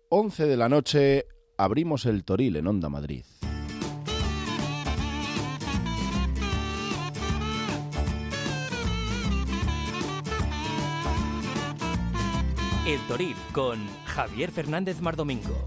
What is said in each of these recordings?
11 de la noche, abrimos el Toril en Onda Madrid. El Toril con Javier Fernández Mardomingo.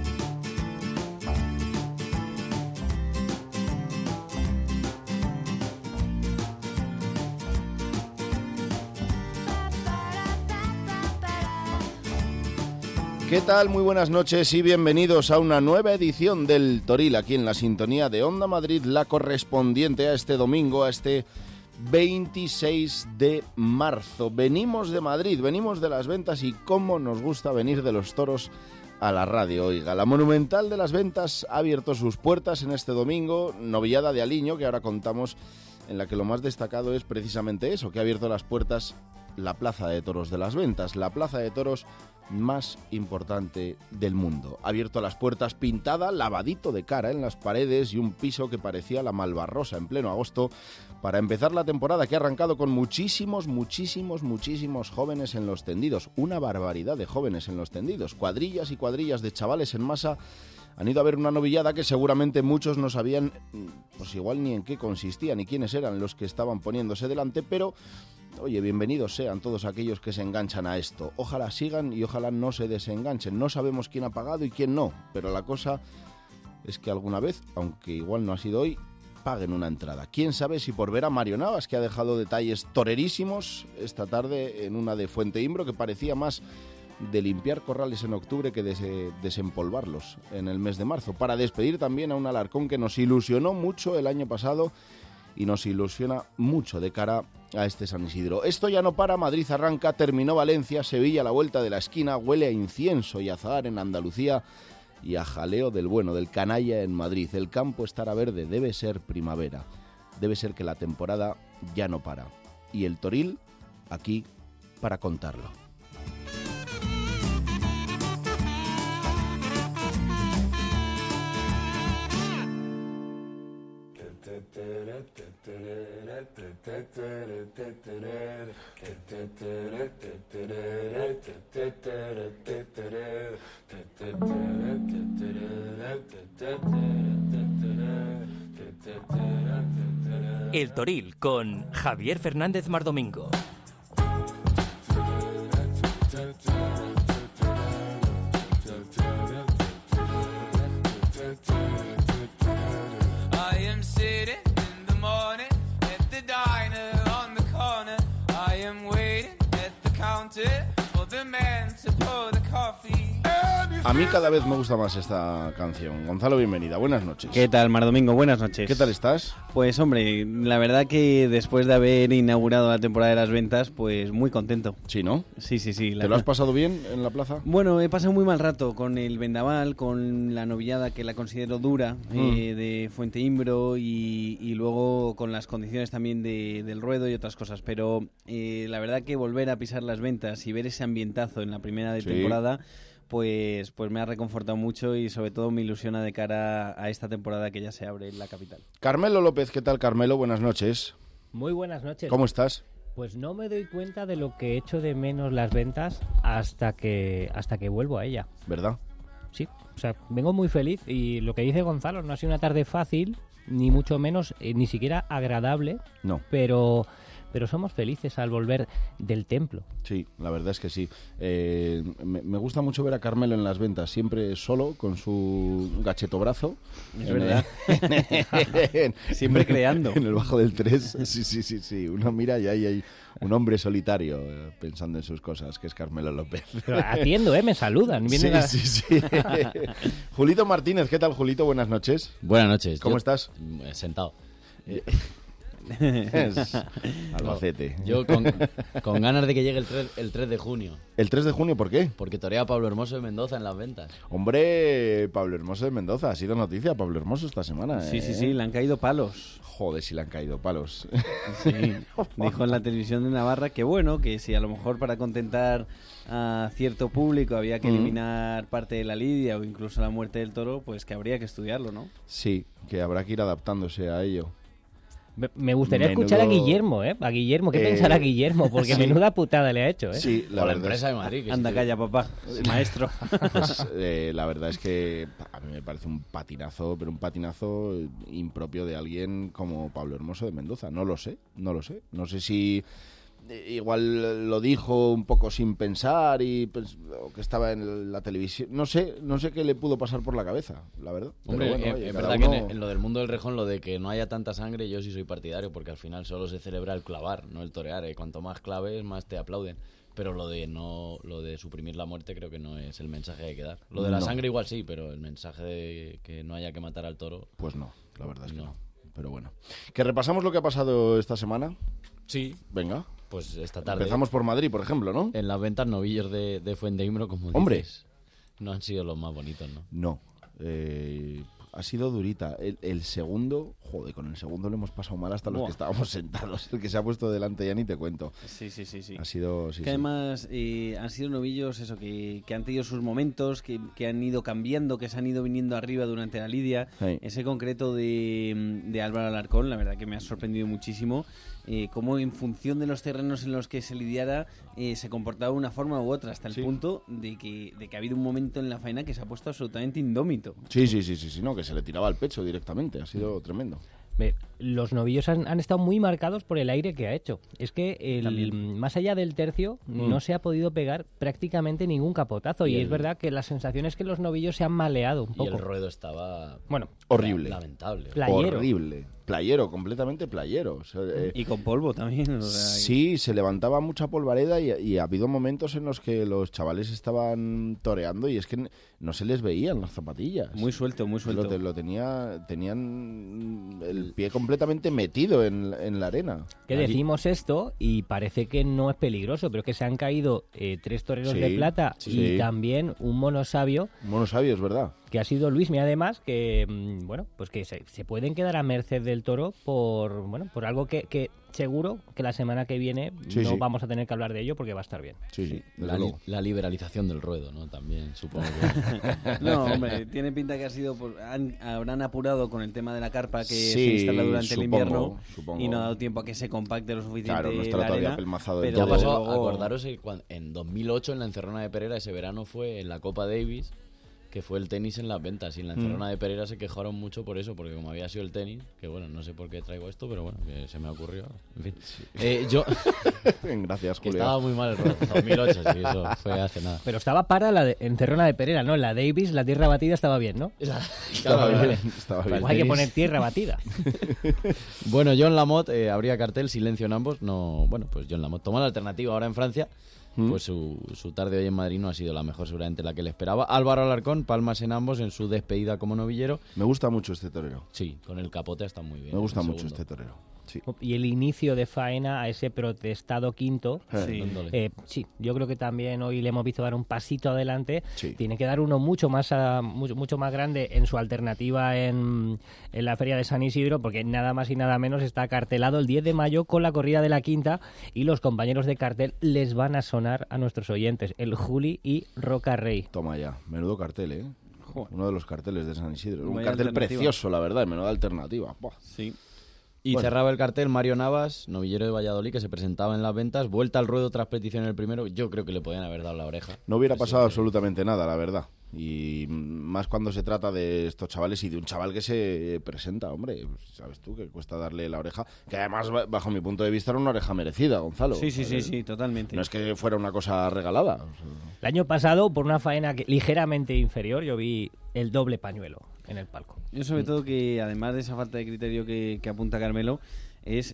¿Qué tal? Muy buenas noches y bienvenidos a una nueva edición del Toril, aquí en la sintonía de Onda Madrid, la correspondiente a este domingo, a este 26 de marzo. Venimos de Madrid, venimos de las ventas y cómo nos gusta venir de los toros a la radio. Oiga, la Monumental de las Ventas ha abierto sus puertas en este domingo, novillada de Aliño, que ahora contamos, en la que lo más destacado es precisamente eso, que ha abierto las puertas la Plaza de Toros de las Ventas, la plaza de toros más importante del mundo. Ha abierto las puertas pintada, lavadito de cara en las paredes y un piso que parecía la Malvarrosa en pleno agosto para empezar la temporada, que ha arrancado con muchísimos jóvenes en los tendidos. Una barbaridad de jóvenes en los tendidos. Cuadrillas y cuadrillas de chavales en masa han ido a ver una novillada que seguramente muchos no sabían, pues igual ni en qué consistía, ni quiénes eran los que estaban poniéndose delante, pero oye, bienvenidos sean todos aquellos que se enganchan a esto. Ojalá sigan y ojalá no se desenganchen. No sabemos quién ha pagado y quién no, pero la cosa es que alguna vez, aunque igual no ha sido hoy, paguen una entrada. Quién sabe si por ver a Mario Navas, que ha dejado detalles torerísimos esta tarde en una de Fuente Imbro, que parecía más de limpiar corrales en octubre que de desempolvarlos en el mes de marzo, para despedir también a un Alarcón que nos ilusionó mucho el año pasado y nos ilusiona mucho de cara a este San Isidro. Esto ya no para, Madrid arranca, terminó Valencia, Sevilla a la vuelta de la esquina, huele a incienso y azahar en Andalucía y a jaleo del bueno, del canalla en Madrid. El campo estará verde, debe ser primavera, debe ser que la temporada ya no para. Y el Toril aquí para contarlo. El Toril con Javier Fernández Mardomingo. A mí cada vez me gusta más esta canción. Gonzalo, bienvenida. Buenas noches. ¿Qué tal, Mardomingo? Buenas noches. ¿Qué tal estás? Pues hombre, la verdad que después de haber inaugurado la temporada de las ventas, pues muy contento. Sí, ¿no? Sí. ¿Te lo has pasado bien en la plaza? Bueno, he pasado muy mal rato con el vendaval, con la novillada que la considero dura, de Fuente Imbro y luego con las condiciones también del ruedo y otras cosas. Pero la verdad que volver a pisar las ventas y ver ese ambientazo en la primera de temporada, pues me ha reconfortado mucho y sobre todo me ilusiona de cara a esta temporada que ya se abre en la capital. Carmelo López, ¿qué tal, Carmelo? Buenas noches. Muy buenas noches. ¿Cómo estás? Pues no me doy cuenta de lo que echo de menos las ventas hasta que vuelvo a ella. ¿Verdad? Sí, o sea, vengo muy feliz y lo que dice Gonzalo, no ha sido una tarde fácil, ni mucho menos, ni siquiera agradable. No. Pero somos felices al volver del templo. Sí, la verdad es que sí. Me gusta mucho ver a Carmelo en las ventas, siempre solo, con su gachetobrazo. Es verdad. Siempre creando. En el bajo del 3. Sí. Uno mira y ahí hay un hombre solitario pensando en sus cosas, que es Carmelo López. Pero atiendo, me saludan. Sí. Julito Martínez, ¿qué tal, Julito? Buenas noches. Buenas noches. ¿Cómo estás? Sentado. Es Albacete. Yo con ganas de que llegue el 3 de junio. ¿El 3 de junio por qué? Porque torea a Pablo Hermoso de Mendoza en las ventas. Hombre, Pablo Hermoso de Mendoza, ha sido noticia Pablo Hermoso esta semana. Sí, le han caído palos. Joder, si le han caído palos. Sí, dijo en la televisión de Navarra que bueno, que si a lo mejor para contentar a cierto público había que eliminar parte de la lidia o incluso la muerte del toro, pues que habría que estudiarlo, ¿no? Sí, que habrá que ir adaptándose a ello. Me gustaría escuchar a Guillermo, ¿eh? A Guillermo, ¿qué pensará Guillermo? Porque sí. menuda putada le ha hecho, ¿eh? Sí, La empresa de Madrid. Que Anda, calla, papá. Maestro. Pues, la verdad es que a mí me parece un patinazo, pero un patinazo impropio de alguien como Pablo Hermoso de Mendoza. No lo sé. No sé si igual lo dijo un poco sin pensar o que estaba en la televisión. No sé qué le pudo pasar por la cabeza, la verdad. Hombre, Pero bueno, oye, es cada verdad uno... que en lo del mundo del rejón, lo de que no haya tanta sangre, yo sí soy partidario, porque al final solo se celebra el clavar, no el torear. Cuanto más claves, más te aplauden. Pero lo de suprimir la muerte creo que no es el mensaje que hay que dar. Lo de la sangre igual sí, pero el mensaje de que no haya que matar al toro... Pues no, la verdad es que no. Pero bueno. ¿Que repasamos lo que ha pasado esta semana? Sí. Venga. Pues esta tarde. Empezamos por Madrid, por ejemplo, ¿no? En las ventas, novillos de Fuenteimbro, como ¡Hombre! dices, no han sido los más bonitos, ¿no? No. Ha sido durita. El segundo, joder, con el segundo le hemos pasado mal hasta los que estábamos sentados. El que se ha puesto delante ya ni te cuento. Sí. Ha sido... Sí, que además han sido novillos eso que han tenido sus momentos, que han ido cambiando, que se han ido viniendo arriba durante la lidia. Sí. Ese concreto de Álvaro Alarcón, la verdad que me ha sorprendido muchísimo. Cómo en función de los terrenos en los que se lidiara se comportaba de una forma u otra, hasta el punto de que ha habido un momento en la faena que se ha puesto absolutamente indómito. Sí, no, que se le tiraba al pecho directamente. Ha sido tremendo. Los novillos han estado muy marcados por el aire que ha hecho. Es que más allá del tercio no se ha podido pegar prácticamente ningún capotazo. Y es verdad que la sensación es que los novillos se han maleado un poco. Y el ruedo estaba... Bueno, horrible. Lamentable. Playero. Horrible. Playero, completamente playero. O sea, Y con polvo también. O sea, sí, se levantaba mucha polvareda y ha habido momentos en los que los chavales estaban toreando y es que no se les veían las zapatillas. Muy suelto, muy suelto. Tenían el pie completamente metido en la arena. Que decimos esto y parece que no es peligroso, pero es que se han caído 3 toreros de plata y también un monosabio. Un monosabio, es verdad. Que ha sido Luismi, además, que bueno, pues que se pueden quedar a merced del toro por algo que seguro que la semana que viene vamos a tener que hablar de ello porque va a estar bien. Sí. La liberalización del ruedo, ¿no? También, supongo que... No, hombre, tiene pinta que ha sido... habrán apurado con el tema de la carpa que se instala durante el invierno y no ha dado tiempo a que se compacte lo suficiente. Claro, no está la todavía arena, apelmazado. pero Ya pasó, luego... acordaros, en 2008 en la Encerrona de Perera, ese verano fue en la Copa Davis, que fue el tenis en las ventas. Y en la Encerrona de Perera se quejaron mucho por eso, porque como había sido el tenis, que bueno, no sé por qué traigo esto, pero bueno, que se me ocurrió. En fin. Sí. Gracias, que Julio. estaba muy mal el ruedo. 2008, sí, eso fue hace nada. Pero estaba para la Encerrona de Perera, ¿no? En la Davis, la tierra batida estaba bien, ¿no? Estaba bien. Hay que poner tierra batida. Bueno, John Lamotte, habría cartel, silencio en ambos. No, bueno, pues John Lamotte tomó la alternativa ahora en Francia. Pues su tarde hoy en Madrid no ha sido la mejor, seguramente la que le esperaba. Álvaro Alarcón, palmas en ambos en su despedida como novillero. Me gusta mucho este torero. Sí, con el capote está muy bien. Me gusta mucho este torero. Sí. Y el inicio de faena a ese protestado quinto, sí, yo creo que también hoy le hemos visto dar un pasito adelante. Sí. Tiene que dar uno mucho más grande en su alternativa en la Feria de San Isidro, porque nada más y nada menos está cartelado el 10 de mayo con la corrida de la quinta y los compañeros de cartel les van a sonar a nuestros oyentes, el Juli y Roca Rey. Toma ya, menudo cartel, ¿eh? Uno de los carteles de San Isidro. Un Vaya cartel alternativa. precioso, la verdad, menuda alternativa. Buah. Sí. Y cerraba el cartel Mario Navas, novillero de Valladolid, que se presentaba en las ventas. Vuelta al ruedo tras petición en el primero. Yo creo que le podían haber dado la oreja. No hubiera pasado absolutamente nada, la verdad. Y más cuando se trata de estos chavales y de un chaval que se presenta, hombre. Sabes tú que cuesta darle la oreja. Que además, bajo mi punto de vista, era una oreja merecida, Gonzalo. Sí, totalmente. No es que fuera una cosa regalada. El año pasado, por una faena ligeramente inferior, yo vi el doble pañuelo en el palco. Yo sobre todo que, además de esa falta de criterio que apunta Carmelo, es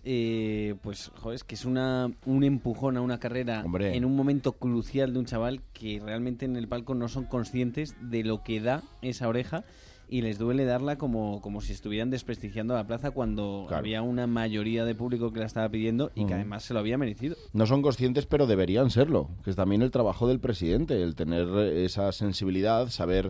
es que es un empujón a una carrera, hombre, en un momento crucial de un chaval que realmente en el palco no son conscientes de lo que da esa oreja y les duele darla como si estuvieran desprestigiando la plaza cuando había una mayoría de público que la estaba pidiendo y que además se lo había merecido. No son conscientes, pero deberían serlo, que es también el trabajo del presidente, el tener esa sensibilidad, saber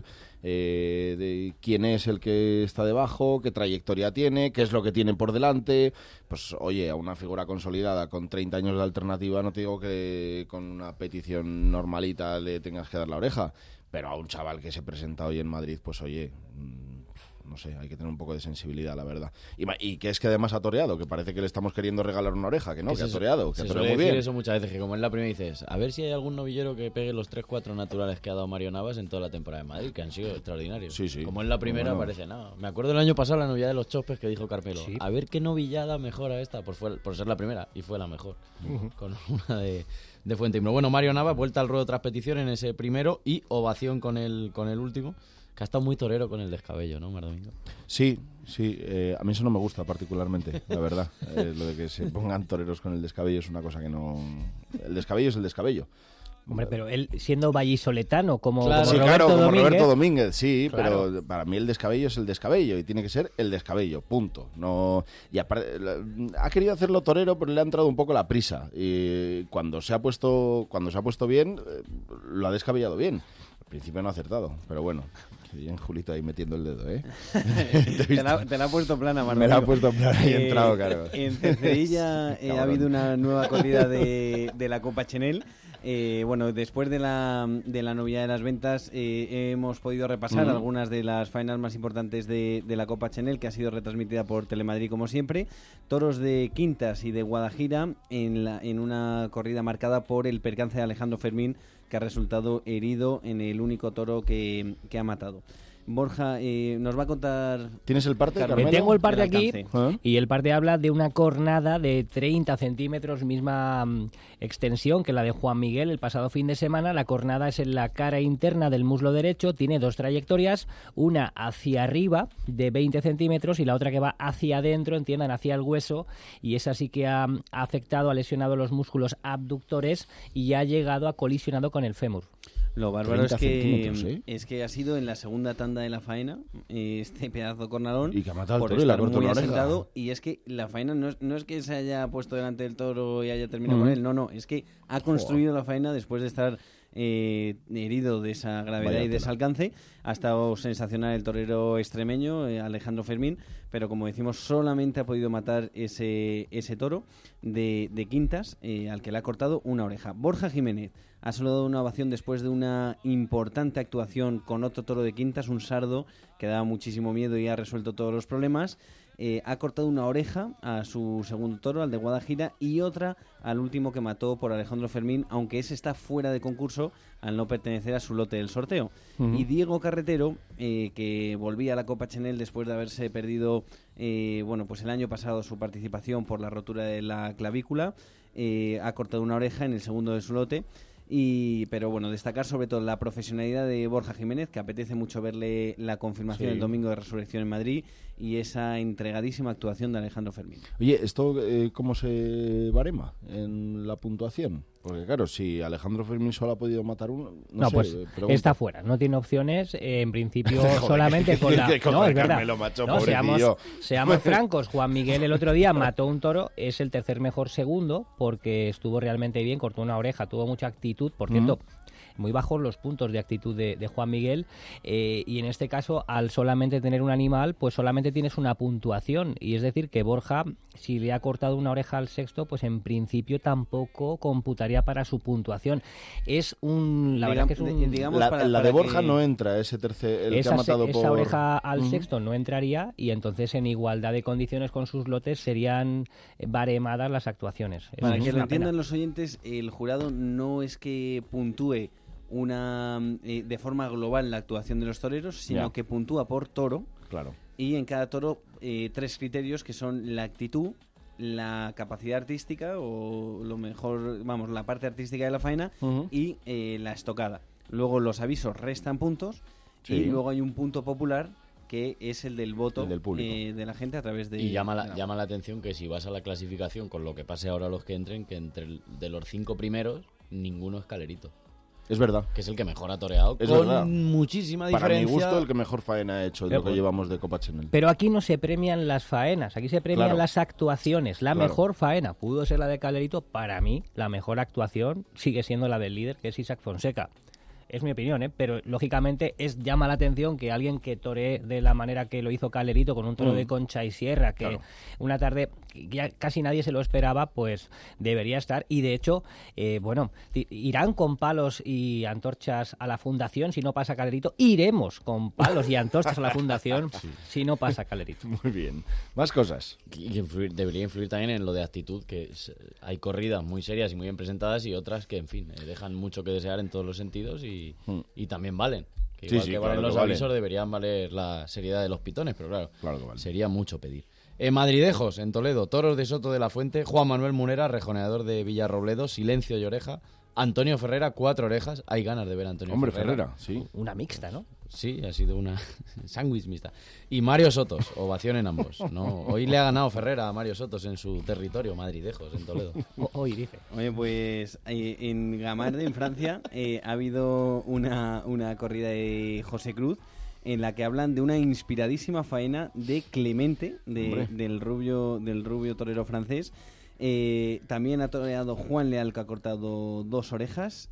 de quién es el que está debajo, qué trayectoria tiene, qué es lo que tiene por delante. Pues oye, a una figura consolidada con 30 años de alternativa no te digo que con una petición normalita le tengas que dar la oreja, pero a un chaval que se presenta hoy en Madrid, pues oye, no sé, hay que tener un poco de sensibilidad, la verdad. Y que es que además ha toreado, que parece que le estamos queriendo regalar una oreja, que no, que ha toreado, que ha toreado muy bien. Eso muchas veces, que como es la primera dices, a ver si hay algún novillero que pegue los 3-4 naturales que ha dado Mario Navas en toda la temporada de Madrid, que han sido extraordinarios. Sí, sí. Como es la primera, parece nada. Me acuerdo el año pasado la novillada de los Chopes que dijo Carmelo, Sí. a ver qué novillada mejora esta, por ser la primera, y fue la mejor, con una de Fuenteimbro. Bueno, Mario Navas, vuelta al ruedo tras petición en ese primero y ovación con el último, que ha estado muy torero con el descabello, ¿no, Mar Domingo? Sí, a mí eso no me gusta particularmente, la verdad. Lo de que se pongan toreros con el descabello es una cosa que no... El descabello es el descabello. Hombre, pero él siendo vallisoletano como, Claro. como Sí, Roberto claro, como Domínguez, Roberto Domínguez, sí, Claro. pero para mí el descabello es el descabello y tiene que ser el descabello, punto. No, y aparte, ha querido hacerlo torero, pero le ha entrado un poco la prisa. Y cuando se ha puesto bien, lo ha descabellado bien. Al principio no ha acertado, pero bueno. Qué bien, Julito, ahí metiendo el dedo, ¿eh? Te la ha puesto plana, Manuel. Me la ha puesto plana y he entrado, claro. En Cercedilla ha habido una nueva corrida de la Copa Chenel. Bueno, después de la novedad de las ventas hemos podido repasar algunas de las faenas más importantes de la Copa Chenel, que ha sido retransmitida por Telemadrid como siempre. Toros de Quintas y de Guadajira en una corrida marcada por el percance de Alejandro Fermín, que ha resultado herido en el único toro que ha matado. Borja nos va a contar... ¿Tienes el parte, Carmelo? Carmelo? Tengo el parte del aquí alcance. y el parte habla de una cornada de 30 centímetros, misma extensión que la de Juan Miguel el pasado fin de semana. La cornada es en la cara interna del muslo derecho, tiene dos trayectorias, una hacia arriba de 20 centímetros y la otra que va hacia adentro, entiendan, hacia el hueso, y esa sí que ha afectado, ha lesionado los músculos abductores y ha llegado a colisionado con el fémur. Lo bárbaro 30 centímetros, ¿eh? es que ha sido en la segunda tanda de la faena este pedazo de cornalón Y que ha matado al por toro y le ha estar cortado muy una oreja. asentado, y es que la faena no es que se haya puesto delante del toro y haya terminado con él, no, es que ha construido la faena después de estar herido de esa gravedad Vaya y de ese tela. alcance. Ha estado sensacional el torero extremeño, Alejandro Fermín, pero como decimos, solamente ha podido matar ese toro de Quintas, al que le ha cortado una oreja. Borja Jiménez ha saludado una ovación después de una importante actuación con otro toro de Quintas, un sardo que daba muchísimo miedo y ha resuelto todos los problemas. Ha cortado una oreja a su segundo toro, al de Guadajira, y otra al último que mató por Alejandro Fermín, aunque ese está fuera de concurso al no pertenecer a su lote del sorteo. Y Diego Carretero, que volvía a la Copa Chenel después de haberse perdido pues el año pasado su participación por la rotura de la clavícula, ha cortado una oreja en el segundo de su lote. Pero bueno, destacar sobre todo la profesionalidad de Borja Jiménez, que apetece mucho verle la confirmación el domingo de Resurrección en Madrid, y esa entregadísima actuación de Alejandro Fermín. Oye, ¿esto cómo se barema en la puntuación? Porque claro, si Alejandro Fermín solo ha podido matar uno... No sé, pues pregunto. está fuera, no tiene opciones, en principio Joder, solamente con la... que coja No, es Carmelo, verdad. macho, No, pobrecillo. seamos francos, Juan Miguel el otro día mató un toro, es el tercer mejor segundo, porque estuvo realmente bien, cortó una oreja, tuvo mucha actitud, por cierto... Muy bajos los puntos de actitud de Juan Miguel, y en este caso, al solamente tener un animal, pues solamente tienes una puntuación, y es decir que Borja, si le ha cortado una oreja al sexto, pues en principio tampoco computaría para su puntuación. Es un... La verdad que es un... digamos, La de Borja no entra, ese tercer, el que ha matado esa por... oreja al sexto no entraría, y entonces en igualdad de condiciones con sus lotes serían baremadas las actuaciones. Para Es que lo una entiendan pena. los oyentes, el jurado no es que puntúe de forma global la actuación de los toreros, sino Ya. que puntúa por toro, Claro. y en cada toro 3 criterios, que son la actitud, la capacidad artística, o lo mejor, vamos, la parte artística de la faena, y la estocada. Luego los avisos restan puntos, Sí. y luego hay un punto popular, que es el del voto El del público. de la gente a través de... Y llama de la atención que si vas a la clasificación con lo que pase ahora a los que entren, que de los 5 primeros, ninguno es Calerito, Es verdad. que es el que mejor ha toreado, Es con verdad. muchísima Para mi diferencia. gusto, el que mejor faena ha hecho de lo que llevamos de Copa Chenel. Pero aquí no se premian las faenas, aquí se premian Claro. las actuaciones. La Claro. mejor faena pudo ser la de Calerito. Para mí, la mejor actuación sigue siendo la del líder, que es Isaac Fonseca. Es mi opinión, pero lógicamente llama la atención que alguien que toree de la manera que lo hizo Calerito, con un toro de Concha y Sierra, que claro, una tarde que ya casi nadie se lo esperaba, pues debería estar. Y de hecho, irán con palos y antorchas a la fundación si no pasa Calerito. Iremos con palos y antorchas a la fundación si no pasa Calerito. Muy bien. Más cosas. Y debería influir también en lo de actitud, que hay corridas muy serias y muy bien presentadas y otras que, en fin, dejan mucho que desear en todos los sentidos y también valen. Que igual que valen los avisos, deberían valer la seriedad de los pitones, pero claro que vale. Sería mucho pedir. Madridejos, en Toledo, toros de Soto de la Fuente, Juan Manuel Munera, rejoneador de Villarrobledo, Silencio y Oreja, Antonio Ferrera, 4 orejas. Hay ganas de ver a Antonio Ferrera, sí. Una mixta, ¿no? Sí, ha sido una sándwich mixta. Y Mario Sotos, ovación en ambos. ¿No? Hoy le ha ganado Ferrera a Mario Sotos en su territorio, Madridejos, en Toledo. Hoy dice. Oye, pues en Gamarde, en Francia, ha habido una corrida de José Cruz en la que hablan de una inspiradísima faena de Clemente, del rubio torero francés. También ha toreado Juan Leal, que ha cortado 2 orejas,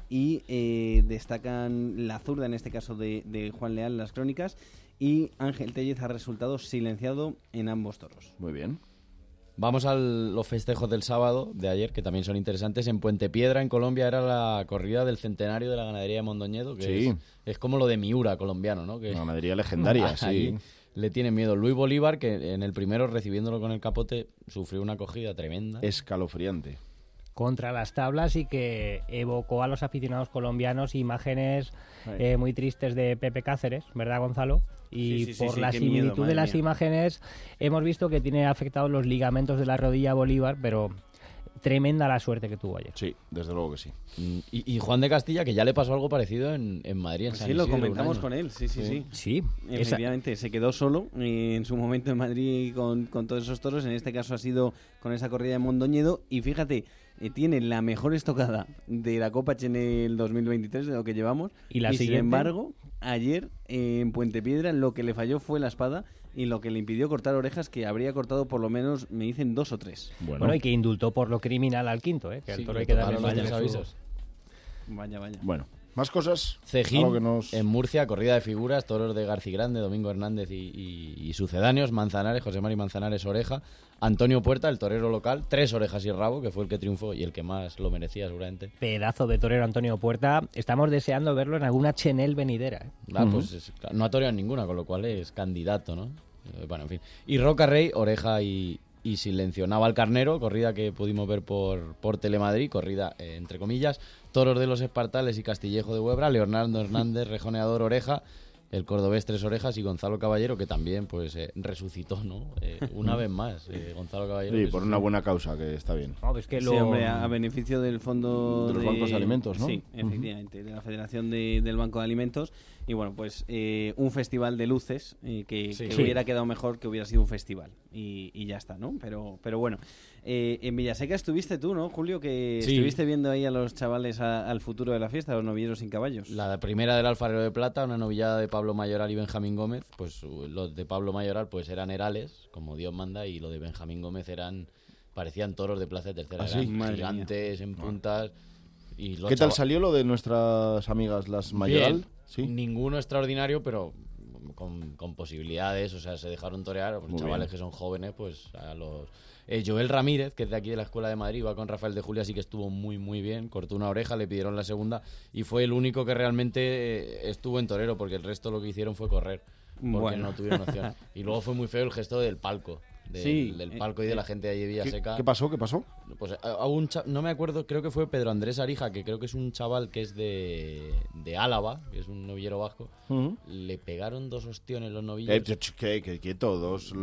y destacan la zurda, en este caso de Juan Leal, las crónicas, y Ángel Tellez ha resultado silenciado en ambos toros. Muy bien. Vamos a los festejos del sábado de ayer, que también son interesantes. En Puente Piedra, en Colombia, era la corrida del centenario de la ganadería de Mondoñedo, que es como lo de Miura colombiano, ¿no? Que una ganadería legendaria, sí. Le tienen miedo. Luis Bolívar, que en el primero, recibiéndolo con el capote, sufrió una acogida tremenda. Escalofriante. Contra las tablas, y que evocó a los aficionados colombianos imágenes muy tristes de Pepe Cáceres, ¿verdad, Gonzalo? Y por la similitud de las imágenes hemos visto que tiene afectados los ligamentos de la rodilla Bolívar, pero tremenda la suerte que tuvo ayer. Sí, desde luego que sí. Y Juan de Castilla, que ya le pasó algo parecido en Madrid, en San Isidro. Sí, lo comentamos con él, sí. Efectivamente, se quedó solo en su momento en Madrid con todos esos toros. En este caso ha sido con esa corrida de Mondoñedo. Y fíjate, tiene la mejor estocada de la Copa en el 2023, de lo que llevamos. Y sin embargo, ayer en Puente Piedra lo que le falló fue la espada, y lo que le impidió cortar orejas, que habría cortado por lo menos, me dicen, 2 o 3. Bueno, y que indultó por lo criminal al quinto, que al toro hay que darle los avisos. Vaya. Bueno, más cosas. Cejín, en Murcia, corrida de figuras, toros de Garcigrande, Domingo Hernández y sucedáneos, Manzanares, José Mari Manzanares, oreja, Antonio Puerta, el torero local, 3 orejas y rabo, que fue el que triunfó y el que más lo merecía seguramente. Pedazo de torero Antonio Puerta. Estamos deseando verlo en alguna Chenel venidera. Pues no ha toreado en ninguna, con lo cual es candidato, ¿no? Bueno, en fin. Y Roca Rey, oreja y Silencio. Naval Carnero, corrida que pudimos ver por Telemadrid, corrida entre comillas. Toros de los Espartales y Castillejo de Huebra, Leonardo Hernández, rejoneador, oreja. El cordobés, 3 orejas, y Gonzalo Caballero, que también pues resucitó, ¿no? Una vez más, Gonzalo Caballero. Sí, por una buena causa, que está bien. Es que Sí, hombre, a beneficio del fondo de los bancos de alimentos, ¿no? Sí, efectivamente, de la Federación del Banco de Alimentos. Y bueno, pues un festival de luces que hubiera quedado mejor que hubiera sido un festival. Y ya está, ¿no? Pero bueno, en Villaseca estuviste tú, ¿no, Julio? Que estuviste viendo ahí a los chavales al futuro de la fiesta, a los novilleros sin caballos. La primera del Alfarero de Plata, una novillada de Pablo Mayoral y Benjamín Gómez. Pues los de Pablo Mayoral pues eran herales, como Dios manda, y los de Benjamín Gómez parecían toros de plaza de tercera edad, gigantes, en puntas. Y ¿Qué tal salió lo de nuestras amigas las Mayoral? Bien. ¿Sí? Ninguno extraordinario, pero con posibilidades, o sea, se dejaron torear. Los chavales que son jóvenes, pues a los... Joel Ramírez, que es de aquí de la Escuela de Madrid, va con Rafael de Julia, sí que estuvo muy muy bien, cortó una oreja, le pidieron la segunda y fue el único que realmente estuvo en torero, porque el resto lo que hicieron fue correr, porque no tuvieron opción. Y luego fue muy feo el gesto del palco. Del palco y de la gente de allí de Villaseca. ¿Qué pasó? Pues no me acuerdo, creo que fue Pedro Andrés Arija, que creo que es un chaval que es de Álava, que es un novillero vasco. Le pegaron 2 ostiones los novillos. Quieto, dos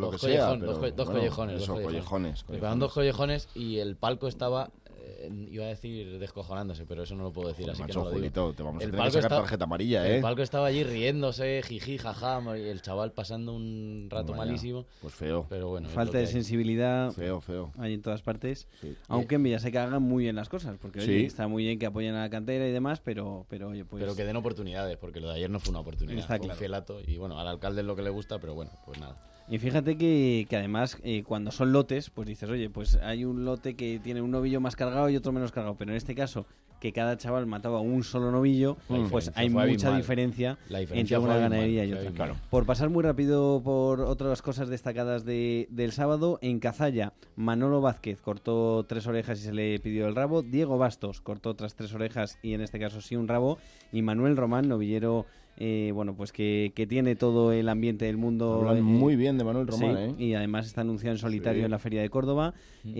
collejones. Le pegaron 2 collejones y el palco estaba... iba a decir descojonándose, pero eso no lo puedo decir, pues así macho, que no lo digo. Julito, te vamos a tener que sacar tarjeta amarilla, El palco estaba allí riéndose, jiji, jaja, y el chaval pasando un rato malísimo. Pues feo. Pero bueno, falta de sensibilidad. Feo. Hay en todas partes. Sí. Aunque en Villaseca hagan muy bien las cosas, porque oye, está muy bien que apoyen a la cantera y demás, pero oye, pues... Pero que den oportunidades, porque lo de ayer no fue una oportunidad, fue un fielato. Y bueno, al alcalde es lo que le gusta, pero bueno, pues nada. Y fíjate que además cuando son lotes, pues dices, oye, pues hay un lote que tiene un novillo más cargado y otro menos cargado, pero en este caso que cada chaval mataba un solo novillo, pues hay mucha diferencia entre una ganadería y otra. Claro. Por pasar muy rápido por otras cosas destacadas del sábado, en Cazalla, Manolo Vázquez cortó 3 orejas y se le pidió el rabo. Diego Bastos cortó otras 3 orejas y en este caso sí un rabo. Y Manuel Román, novillero, pues que tiene todo el ambiente del mundo. Hablan muy bien de Manuel Román, sí, y además está anunciado en solitario en la Feria de Córdoba.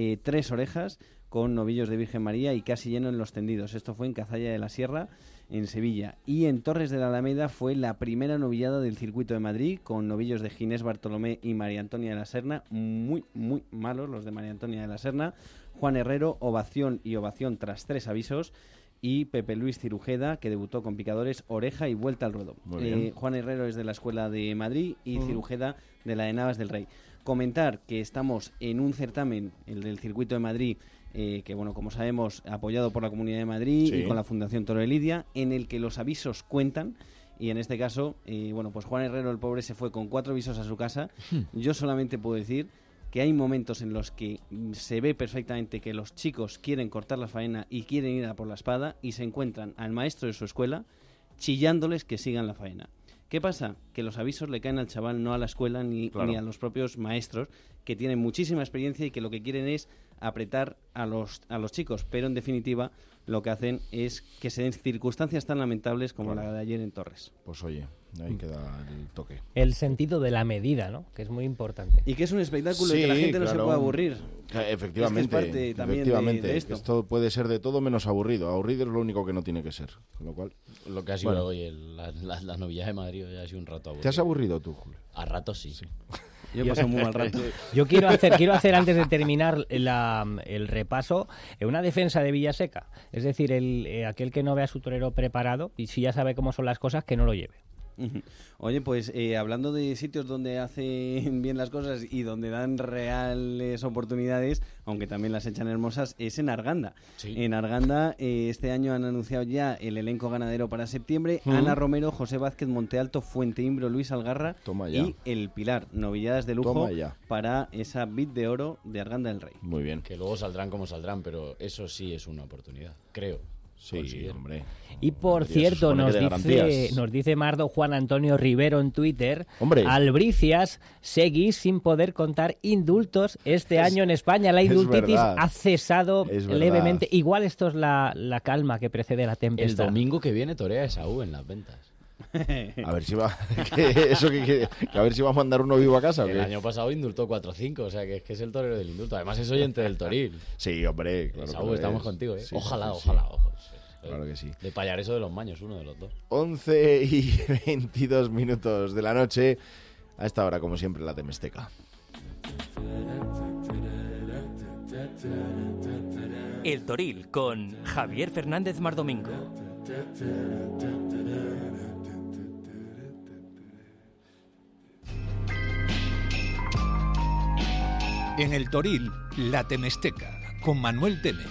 3 orejas con novillos de Virgen María y casi lleno en los tendidos. Esto fue en Cazalla de la Sierra, en Sevilla. Y en Torres de la Alameda fue la primera novillada del circuito de Madrid, con novillos de Ginés Bartolomé y María Antonia de la Serna, muy, muy malos los de María Antonia de la Serna. Juan Herrero, ovación y ovación tras 3 avisos. Y Pepe Luis Cirujeda, que debutó con picadores, oreja y vuelta al ruedo. Juan Herrero es de la Escuela de Madrid y Cirujeda de la de Navas del Rey. Comentar que estamos en un certamen, el del circuito de Madrid, que bueno, como sabemos, apoyado por la Comunidad de Madrid y con la Fundación Toro de Lidia, en el que los avisos cuentan. Y en este caso, pues Juan Herrero, el pobre, se fue con 4 avisos a su casa. Yo solamente puedo decir que hay momentos en los que se ve perfectamente que los chicos quieren cortar la faena y quieren ir a por la espada y se encuentran al maestro de su escuela chillándoles que sigan la faena. ¿Qué pasa? Que los avisos le caen al chaval, no a la escuela ni a los propios maestros, que tienen muchísima experiencia y que lo que quieren es apretar a los chicos, pero en definitiva lo que hacen es que se den circunstancias tan lamentables como la de ayer en Torres. Pues oye, ahí queda el toque. El sentido de la medida, ¿no? Que es muy importante. Y que es un espectáculo y que la gente no se puede aburrir. Efectivamente, es parte también de esto. Esto puede ser de todo menos aburrido. Aburrido es lo único que no tiene que ser. Con lo cual, lo que ha sido hoy la novillada de Madrid ya ha sido un rato aburrido. ¿Te has aburrido tú, Julio? A ratos sí. Yo he pasado muy mal rato. Yo quiero hacer antes de terminar el repaso, una defensa de Villaseca. Es decir, aquel que no vea a su torero preparado y si ya sabe cómo son las cosas, que no lo lleve. Oye, pues hablando de sitios donde hacen bien las cosas y donde dan reales oportunidades, aunque también las echan hermosas, es en Arganda. Sí. En Arganda este año han anunciado ya el elenco ganadero para septiembre. Ana Romero, José Vázquez, Montealto, Fuente Imbro, Luis Algarra y El Pilar. Novilladas de lujo para esa vid de oro de Arganda del Rey. Muy bien. Que luego saldrán como saldrán, pero eso sí es una oportunidad, creo. Sí, hombre. Y por cierto, nos dice Mardo Juan Antonio Rivero en Twitter, hombre, Albricias, seguís sin poder contar indultos este año en España. La indultitis ha cesado levemente. Igual esto es la calma que precede la tempestad. El domingo que viene torea Esaú en las ventas. A ver si va a ver si va a mandar uno vivo a casa. El año pasado indultó 4 o 5, o sea que es el torero del indulto. Además es oyente del Toril. Sí, hombre, claro. Esaú, estamos contigo, ¿eh? Sí, ojalá. Claro que sí. De Pallareso de los Maños, uno de los dos. 11 y 22 minutos de la noche. A esta hora, como siempre, la Temesteca. El Toril con Javier Fernández Mardomingo. En el Toril, la Temesteca, con Manuel Temes.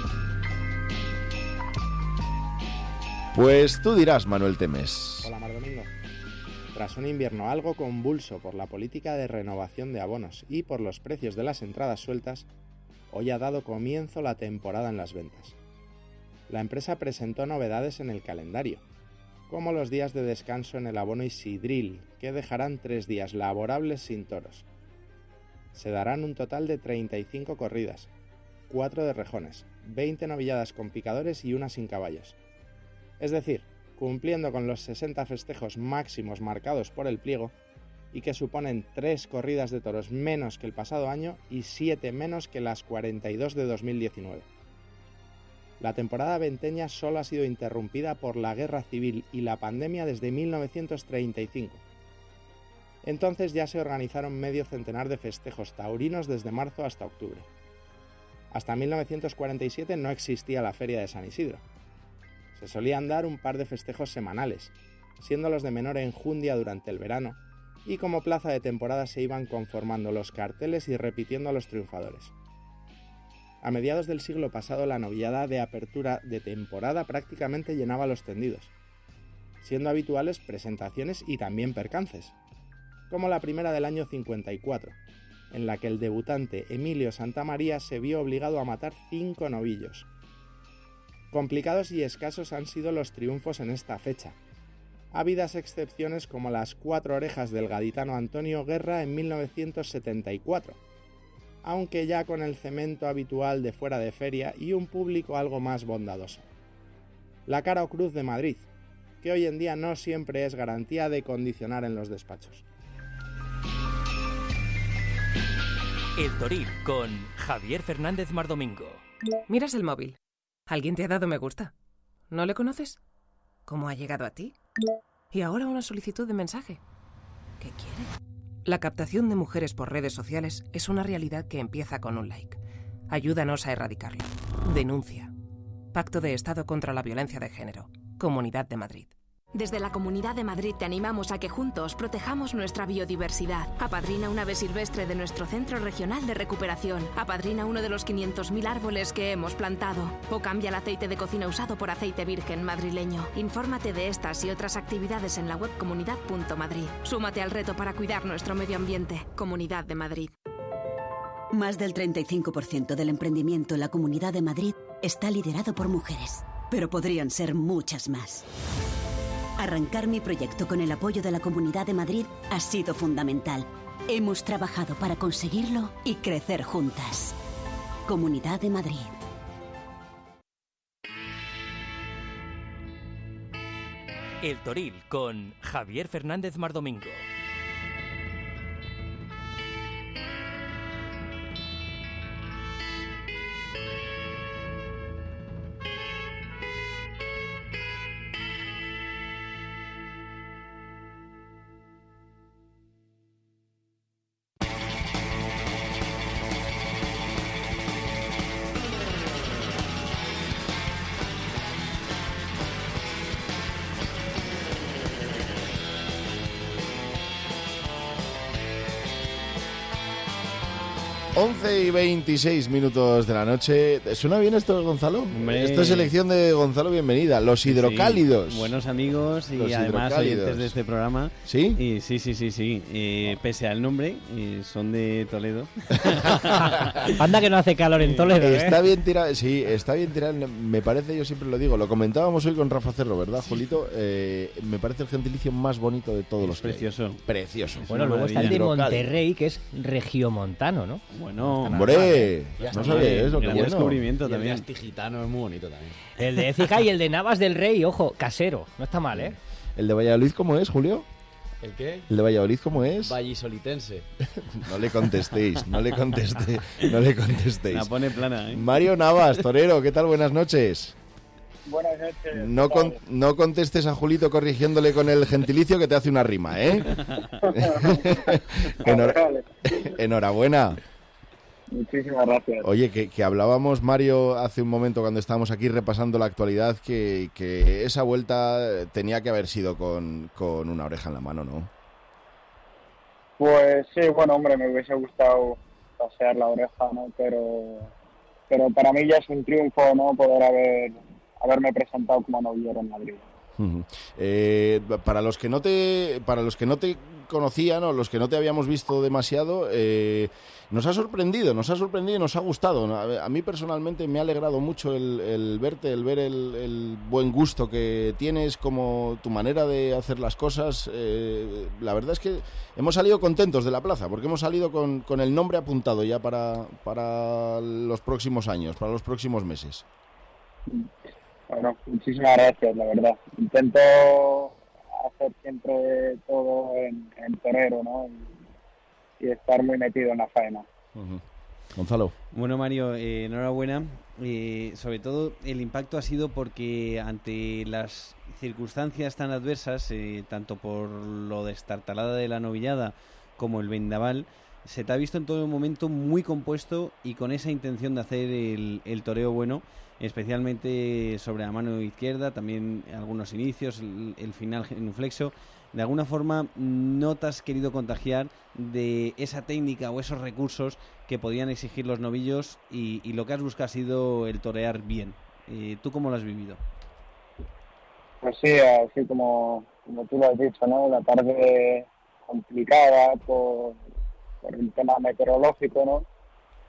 Pues tú dirás, Manuel Temes. Hola, Mardomingo. Tras un invierno algo convulso por la política de renovación de abonos y por los precios de las entradas sueltas, hoy ha dado comienzo la temporada en las ventas. La empresa presentó novedades en el calendario, como los días de descanso en el abono Isidril, que dejarán 3 días laborables sin toros. Se darán un total de 35 corridas, 4 de rejones, 20 novilladas con picadores y una sin caballos. Es decir, cumpliendo con los 60 festejos máximos marcados por el pliego y que suponen 3 corridas de toros menos que el pasado año y 7 menos que las 42 de 2019. La temporada venteña solo ha sido interrumpida por la guerra civil y la pandemia desde 1935. Entonces ya se organizaron medio centenar de festejos taurinos desde marzo hasta octubre. Hasta 1947 no existía la Feria de San Isidro. Se solían dar un par de festejos semanales, siendo los de menor enjundia durante el verano, y como plaza de temporada se iban conformando los carteles y repitiendo a los triunfadores. A mediados del siglo pasado la novillada de apertura de temporada prácticamente llenaba los tendidos, siendo habituales presentaciones y también percances, como la primera del año 54, en la que el debutante Emilio Santamaría se vio obligado a matar 5 novillos. Complicados y escasos han sido los triunfos en esta fecha. Habidas excepciones como las 4 orejas del gaditano Antonio Guerra en 1974, aunque ya con el cemento habitual de fuera de feria y un público algo más bondadoso. La cara o cruz de Madrid, que hoy en día no siempre es garantía de condicionar en los despachos. El Toril con Javier Fernández Mardomingo. Miras el móvil. ¿Alguien te ha dado me gusta? ¿No le conoces? ¿Cómo ha llegado a ti? Y ahora una solicitud de mensaje. ¿Qué quiere? La captación de mujeres por redes sociales es una realidad que empieza con un like. Ayúdanos a erradicarla. Denuncia. Pacto de Estado contra la Violencia de Género. Comunidad de Madrid. Desde la Comunidad de Madrid te animamos a que juntos protejamos nuestra biodiversidad. Apadrina un ave silvestre de nuestro Centro Regional de Recuperación. Apadrina uno de los 500.000 árboles que hemos plantado. O cambia el aceite de cocina usado por aceite virgen madrileño. Infórmate de estas y otras actividades en la web comunidad.madrid. Súmate al reto para cuidar nuestro medio ambiente. Comunidad de Madrid. Más del 35% del emprendimiento en la Comunidad de Madrid está liderado por mujeres. Pero podrían ser muchas más. Arrancar mi proyecto con el apoyo de la Comunidad de Madrid ha sido fundamental. Hemos trabajado para conseguirlo y crecer juntas. Comunidad de Madrid. El Toril con Javier Fernández Mardomingo. Y 26 minutos de la noche. ¿Suena bien esto, Gonzalo? Hombre. Esta selección de Gonzalo, bienvenida. Los hidrocálidos. Sí, buenos amigos y Los además hidrocálidos. oyentes de este programa. ¿Sí? Y sí. Pese al nombre, son de Toledo. Anda que no hace calor en Toledo, ¿eh? Está bien tirado, sí, está bien tirado. Me parece, yo siempre lo digo, lo comentábamos hoy con Rafa Cerro, ¿verdad, Julito? Me parece el gentilicio más bonito de todos los que hay. Precioso. Precioso. Bueno, luego está el de Hidrocálido. Monterrey, que es regiomontano, ¿no? Bueno, Hombre, Ya no está sabía bien. eso, qué gran bueno. descubrimiento Y el de también. Astigitano es muy bonito también. El de Écija y el de Navas del Rey, ojo, casero. No está mal, ¿eh? ¿El de Valladolid cómo es, Julio? ¿El qué? ¿El de Valladolid cómo es? Vallisolitense. No le contestéis, no le contestéis. La pone plana, ¿eh? Mario Navas, torero, ¿qué tal? Buenas noches. Buenas noches. No contestes a Julito corrigiéndole con el gentilicio que te hace una rima, ¿eh? Enhorabuena. Muchísimas gracias. Oye, que hablábamos, Mario, hace un momento cuando estábamos aquí repasando la actualidad, que esa vuelta tenía que haber sido con una oreja en la mano, ¿no? Pues sí, bueno, hombre, me hubiese gustado pasear la oreja, ¿no? Pero para mí ya es un triunfo, ¿no? Poder haberme presentado como novillero en Madrid. Para los que no te conocían o los que no te habíamos visto demasiado, nos ha sorprendido y nos ha gustado. A mí personalmente me ha alegrado mucho el verte, el ver el buen gusto que tienes, como tu manera de hacer las cosas. La verdad es que hemos salido contentos de la plaza, porque hemos salido con el nombre apuntado ya para los próximos años, para los próximos meses. Bueno, muchísimas gracias, la verdad. Intento hacer siempre todo en torero, ¿no? Y estar muy metido en la faena. Gonzalo. Bueno, Mario, enhorabuena. Sobre todo el impacto ha sido porque ante las circunstancias tan adversas, tanto por lo destartalada de la novillada como el vendaval, se te ha visto en todo momento muy compuesto y con esa intención de hacer el toreo bueno, especialmente sobre la mano izquierda, también algunos inicios, el final genuflexo. De alguna forma no te has querido contagiar de esa técnica o esos recursos que podían exigir los novillos y lo que has buscado ha sido el torear bien. ¿Tú cómo lo has vivido? Pues sí, así como tú lo has dicho, ¿no? La tarde complicada por el tema meteorológico, ¿no?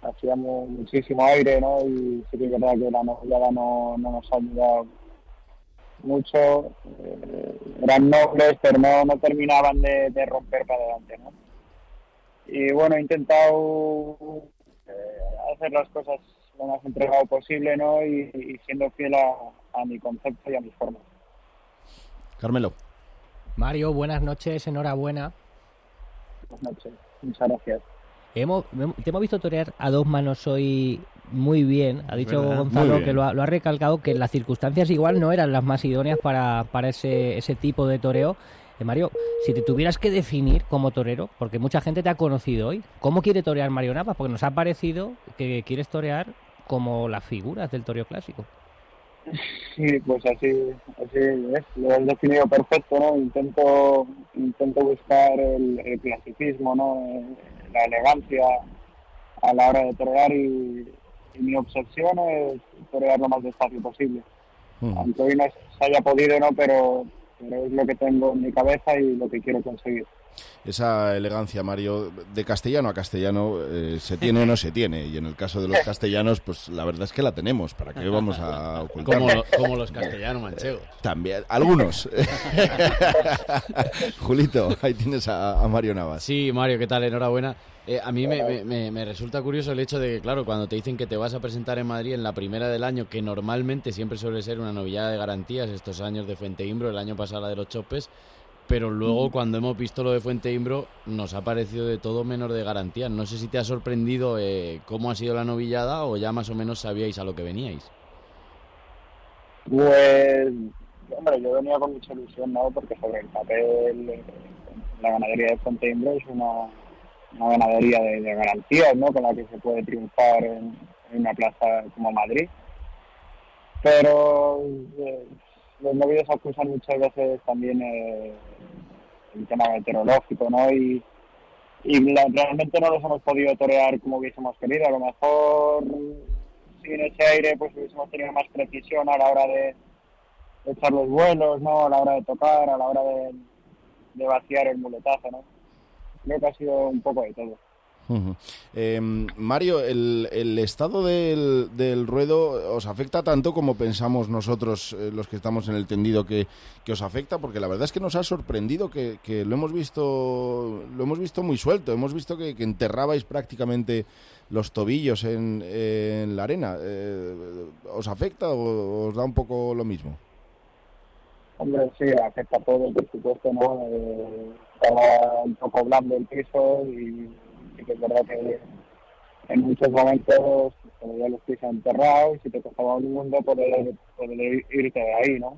hacía muchísimo aire, ¿no? Y sí que es verdad que la novillada no nos ha ayudado mucho. Eran nobles, pero no terminaban de romper para adelante, ¿no? Y bueno, he intentado hacer las cosas lo más entregado posible, ¿no? Y siendo fiel a mi concepto y a mis formas. Carmelo. Mario, buenas noches, enhorabuena. Buenas noches, muchas gracias. Te hemos visto torear a dos manos hoy muy bien. Ha dicho ¿verdad? Gonzalo que lo ha recalcado, que las circunstancias igual no eran las más idóneas para ese tipo de toreo. Mario, si te tuvieras que definir como torero, porque mucha gente te ha conocido hoy, ¿cómo quiere torear Mario Navas? Porque nos ha parecido que quieres torear como las figuras del toreo clásico. Sí, pues así es, lo has definido perfecto, ¿no? Intento buscar el clasicismo, ¿no? La elegancia a la hora de torear y mi obsesión es torear lo más despacio posible. Aunque hoy no se haya podido, ¿no? Pero es lo que tengo en mi cabeza y lo que quiero conseguir. Esa elegancia, Mario, de castellano a castellano, ¿se tiene o no se tiene? Y en el caso de los castellanos, pues la verdad es que la tenemos. ¿Para qué vamos a ocultarla? Como los castellanos manchegos. También, algunos. Julito, ahí tienes a Mario Navas. Sí, Mario, ¿qué tal? Enhorabuena. A mí me resulta curioso el hecho de que, claro, cuando te dicen que te vas a presentar en Madrid en la primera del año, que normalmente siempre suele ser una novillada de garantías, estos años de Fuenteimbro, el año pasado la de los Chopes, pero luego cuando hemos visto lo de Fuenteimbro nos ha parecido de todo menos de garantías. No sé si te ha sorprendido cómo ha sido la novillada o ya más o menos sabíais a lo que veníais. Pues, hombre, yo venía con mucha ilusión, ¿no? Porque sobre el papel la ganadería de Fuenteimbro es una ganadería de garantías, ¿no? Con la que se puede triunfar en una plaza como Madrid. Pero los novillos acusan muchas veces también el tema meteorológico, ¿no? Y realmente no los hemos podido torear como hubiésemos querido. A lo mejor sin ese aire pues hubiésemos tenido más precisión a la hora de echar los vuelos, ¿no? A la hora de tocar, a la hora de vaciar el muletazo, ¿no? Creo que ha sido un poco de todo. Mario, el estado del ruedo os afecta tanto como pensamos nosotros, los que estamos en el tendido, que os afecta, porque la verdad es que nos ha sorprendido que lo hemos visto muy suelto. Hemos visto que enterrabais prácticamente los tobillos en la arena. ¿Os afecta o os da un poco lo mismo? Hombre, sí, afecta todo, por supuesto, ¿no? Estaba un poco blando el piso y sí que es verdad que en muchos momentos ya los pisos enterrados y te costaba un mundo poder irte de ahí, ¿no?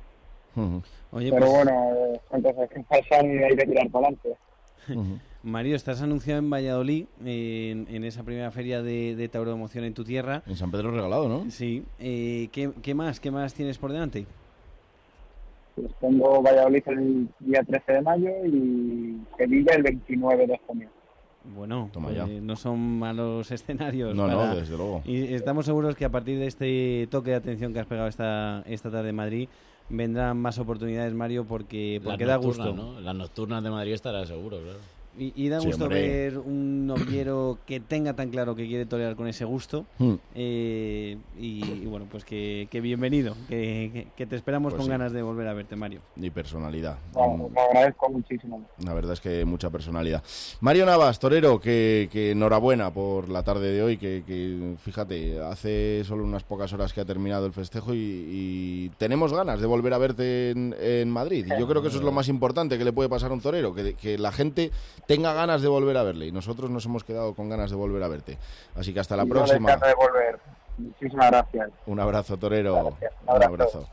Oye, pero pues, bueno, son cosas que pasan y hay que tirar para adelante. Mario, estás anunciado en Valladolid, en esa primera feria de tauromoción en tu tierra. En San Pedro Regalado, ¿no? Sí. ¿Qué más tienes por delante? Pues tengo Valladolid el día 13 de mayo y Sevilla el 29 de junio. Bueno, no son malos escenarios. No, desde luego. Y estamos seguros que a partir de este toque de atención que has pegado esta tarde en Madrid vendrán más oportunidades, Mario, porque da gusto, ¿no? Las nocturnas de Madrid estará seguro, claro. Y da gusto ver un novillero que tenga tan claro que quiere torear con ese gusto. Y bueno, pues que bienvenido, que te esperamos pues con ganas de volver a verte, Mario. Y personalidad. Te agradezco muchísimo. La verdad es que mucha personalidad. Mario Navas, torero, que enhorabuena por la tarde de hoy, que fíjate, hace solo unas pocas horas que ha terminado el festejo y tenemos ganas de volver a verte en Madrid. Y yo creo que eso es lo más importante que le puede pasar a un torero, que la gente tenga ganas de volver a verle, y nosotros nos hemos quedado con ganas de volver a verte. Así que hasta la próxima. De volver. Muchísimas gracias. Un abrazo, torero. Gracias. Un abrazo.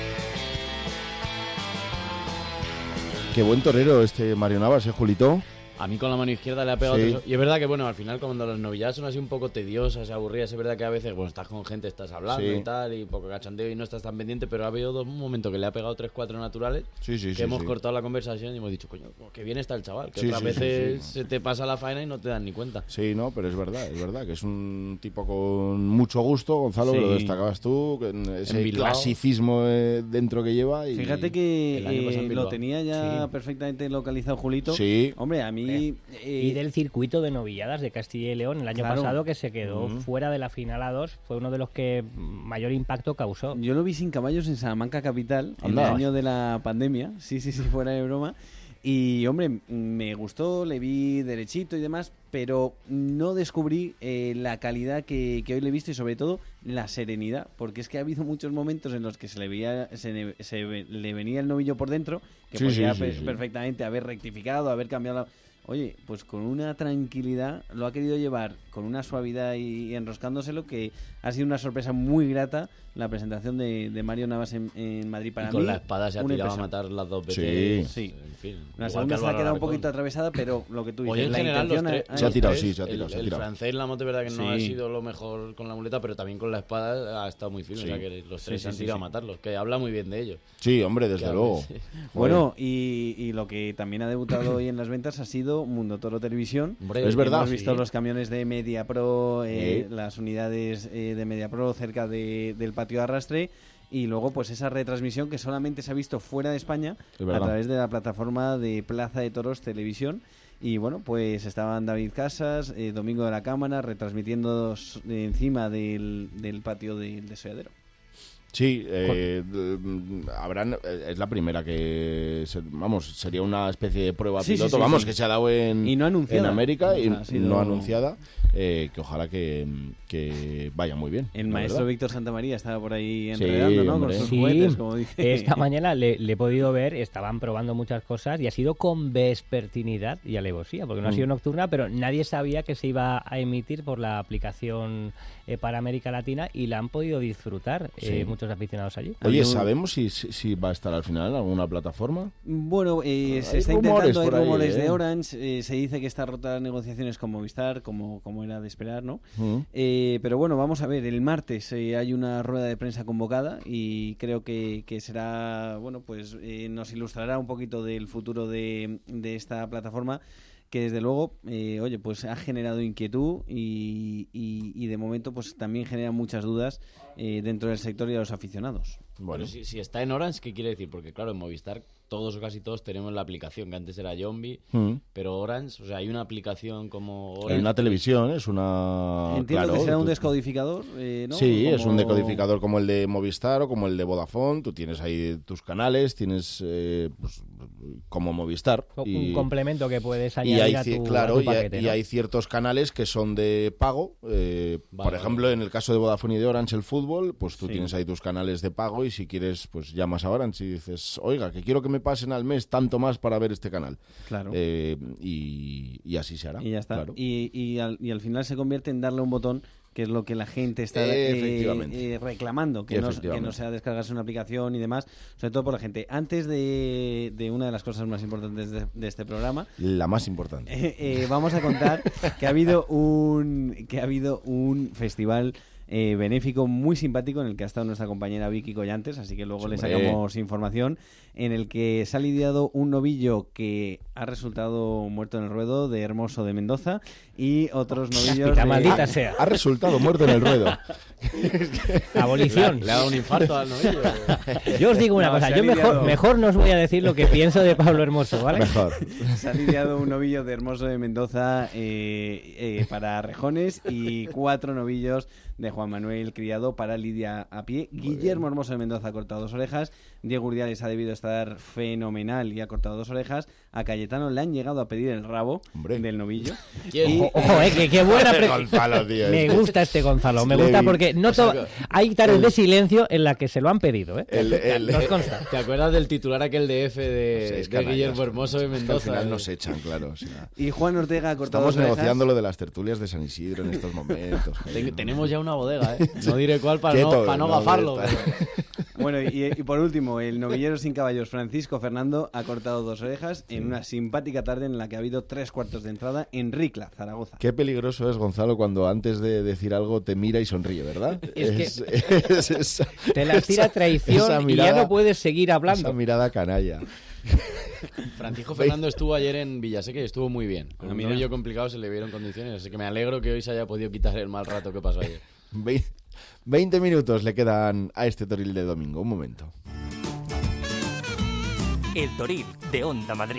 Qué buen torero este Mario Navas, Julito. A mí con la mano izquierda le ha pegado Sí. Y es verdad que, bueno, al final cuando las novilladas son así un poco tediosas, aburridas, es verdad que a veces, bueno, estás con gente, estás hablando Sí. y tal, y poco cachondeo y no estás tan pendiente, pero ha habido un momento que le ha pegado 3-4 naturales, Sí, que hemos cortado la conversación y hemos dicho, coño, que bien está el chaval, que Sí, otras sí, veces sí. se te pasa la faena y no te dan ni cuenta. Sí, no, pero es verdad que es un tipo con mucho gusto, Gonzalo, que Sí. lo destacabas tú, que ese Bilbao. clasicismo dentro que lleva. Y... Fíjate el año pasado que en Bilbao. lo tenía ya perfectamente localizado Julito. Sí. Hombre, a mí... Y del circuito de novilladas de Castilla y León el año Claro. pasado, que se quedó fuera de la final A2, fue uno de los que mayor impacto causó. Yo lo vi sin caballos en Salamanca capital, en el Anda. año de la pandemia. Sí, fuera de broma. Y, hombre, me gustó, le vi derechito y demás, pero no descubrí la calidad que hoy le he visto y, sobre todo, la serenidad. Porque es que ha habido muchos momentos en los que se le venía el novillo por dentro, que Sí, podría sí. perfectamente haber rectificado, haber cambiado la... Oye, pues con una tranquilidad lo ha querido llevar, con una suavidad y enroscándoselo, que ha sido una sorpresa muy grata la presentación de Mario Navas en Madrid. Para y con mí, la espada se ha una tirado a impresión. matar las dos veces. Sí. En fin, La igual segunda que se ha Álvaro quedado un Alarcón. poquito atravesada, pero lo que tú dices, Oye, en la general intención los tres, Se ha tirado, los sí, tres, se ha tirado, se ha el tirado. francés, la moto, es verdad que no ha Sí. sido lo mejor con la muleta, pero también con la espada ha estado muy firme. Sí. O sea, que los tres Sí, se han sí, tirado sí. a matarlos, que habla muy bien de ellos. Sí, hombre, desde Que luego. sí. Bueno, y lo que también ha debutado hoy en las ventas ha sido Mundo Toro Televisión. Hombre, Es verdad. Hemos visto sí. los camiones de MediaPro, Sí. las unidades de MediaPro cerca del patio de arrastre, y luego pues esa retransmisión que solamente se ha visto fuera de España Es a verdad. través de la plataforma de Plaza de Toros Televisión. Y bueno, pues estaban David Casas, Domingo de la Cámara, retransmitiendo encima del patio del desolladero. Sí, habrán, es la primera que, sería una especie de prueba Sí, sí, piloto, sí. que se ha dado en, Y no anunciada. en América, O y sea, ha sido- no anunciada, que ojalá que vaya muy bien. El la maestro verdad. Víctor Santamaría estaba por ahí Sí, enredando, ¿no? Con hombre. sus Sí, juguetes, como dice. esta mañana le he podido ver, estaban probando muchas cosas y ha sido con vespertinidad y alevosía, porque no ha sido nocturna, pero nadie sabía que se iba a emitir por la aplicación para América Latina y la han podido disfrutar Sí. muchos aficionados allí. Oye, Hay un- ¿sabemos si va a estar al final en alguna plataforma? Bueno, se Hay está rumores intentando, hay por ahí, rumores de ¿eh? Orange, se dice que está rota las negociaciones con Movistar, como era de esperar, ¿no? Mm. Pero bueno, vamos a ver, el martes hay una rueda de prensa convocada y creo que será, bueno, pues nos ilustrará un poquito del futuro de esta plataforma, que desde luego, oye, pues ha generado inquietud y de momento pues también genera muchas dudas dentro del sector y a los aficionados. Bueno, Pero si está en Orange, ¿qué quiere decir? Porque claro, en Movistar todos o casi todos tenemos la aplicación, que antes era Yombi, pero Orange, o sea, hay una aplicación como Orange. en una televisión es una... Entiendo claro, que será un tú- descodificador, ¿no? Sí, es un Como- decodificador como el de Movistar o como el de Vodafone. Tú tienes ahí tus canales, tienes pues, como Movistar. Un complemento que puedes y añadir hay, a tu, claro, a tu y hay- paquete, y ¿no? hay ciertos canales que son de pago. Por Vale, ejemplo, en el caso de Vodafone y de Orange, el fútbol, pues tú Sí. tienes ahí tus canales de pago y si quieres, pues llamas a Orange y dices, oiga, que quiero que me pasen al mes tanto más para ver este canal. Claro. Y así se hará. Y ya está. claro. Y al final se convierte en darle un botón, que es lo que la gente está Efectivamente. reclamando, que no Efectivamente. sea descargarse una aplicación y demás, sobre todo por la gente. Antes de una de las cosas más importantes de este programa, La más importante. vamos a contar que ha habido un festival benéfico muy simpático en el que ha estado nuestra compañera Vicky Collantes, así que luego le Hombre. sacamos información, en el que se ha lidiado un novillo que ha resultado muerto en el ruedo de Hermoso de Mendoza y otros novillos La maldita sea. Ha resultado muerto en el ruedo. Abolición. Le ha dado un infarto al novillo. Yo os digo una No, cosa, se ha yo lidiado. mejor no os voy a decir lo que pienso de Pablo Hermoso, ¿vale? Mejor. Se ha lidiado un novillo de Hermoso de Mendoza para Rejones y 4 novillos de Juan Manuel Criado para Lidia a pie. Guillermo Hermoso de Mendoza ha cortado 2 orejas. Diego Urdiales ha debido estar fenomenal y ha cortado 2 orejas. A Cayetano le han llegado a pedir el rabo Hombre. del novillo. ¿Quién? Y- Ojo, qué buena Gonzalo, tío. Me gusta este Gonzalo, me gusta Levi. porque no hay tardes de silencio en la que se lo han pedido, ¿eh? Nos consta. ¿Te acuerdas del titular aquel de F de, Seis de canallas. Guillermo Hermoso de Es que Mendoza? al final nos echan, claro. O sea, Y Juan Ortega ha cortado estamos 2 orejas. negociando lo de las tertulias de San Isidro en estos momentos. Tenemos ya una bodega, ¿eh? No diré cuál para Quieto, no gafarlo. Bueno, y por último, el novillero sin caballos Francisco Fernando ha cortado 2 orejas en una simpática tarde en la que ha habido 3 cuartos de entrada en Ricla, Zaragoza. Qué peligroso es, Gonzalo, cuando antes de decir algo te mira y sonríe, ¿verdad? Te las tira traición y ya no puedes seguir hablando. Esa mirada canalla. Francisco Fernando estuvo ayer en Villaseca y estuvo muy bien. Con un novillo complicado se le vieron condiciones, así que me alegro que hoy se haya podido quitar el mal rato que pasó ayer. 20 minutos le quedan a este Toril de domingo. Un momento. El Toril de Onda Madrid.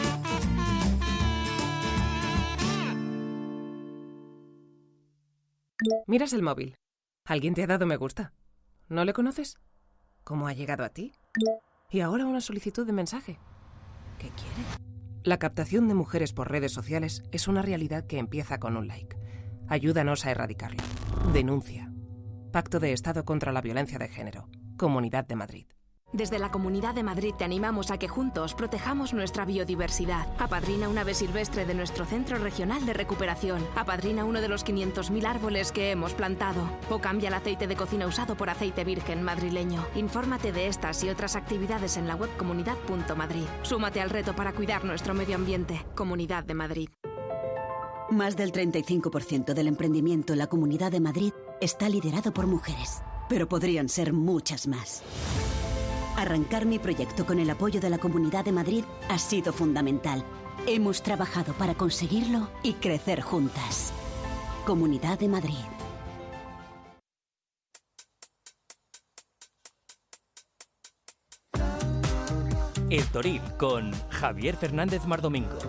Miras el móvil. ¿Alguien te ha dado me gusta? ¿No le conoces? ¿Cómo ha llegado a ti? Y ahora una solicitud de mensaje. ¿Qué quiere? La captación de mujeres por redes sociales es una realidad que empieza con un like. Ayúdanos a erradicarla. Denuncia. Pacto de Estado contra la Violencia de Género. Comunidad de Madrid. Desde la Comunidad de Madrid te animamos a que juntos protejamos nuestra biodiversidad. Apadrina un ave silvestre de nuestro Centro Regional de Recuperación. Apadrina uno de los 500.000 árboles que hemos plantado. O cambia el aceite de cocina usado por aceite virgen madrileño. Infórmate de estas y otras actividades en la web comunidad.madrid. Súmate al reto para cuidar nuestro medio ambiente. Comunidad de Madrid. Más del 35% del emprendimiento en la Comunidad de Madrid está liderado por mujeres, pero podrían ser muchas más. Arrancar mi proyecto con el apoyo de la Comunidad de Madrid ha sido fundamental. Hemos trabajado para conseguirlo y crecer juntas. Comunidad de Madrid. El Toril con Javier Fernández Mardomingo.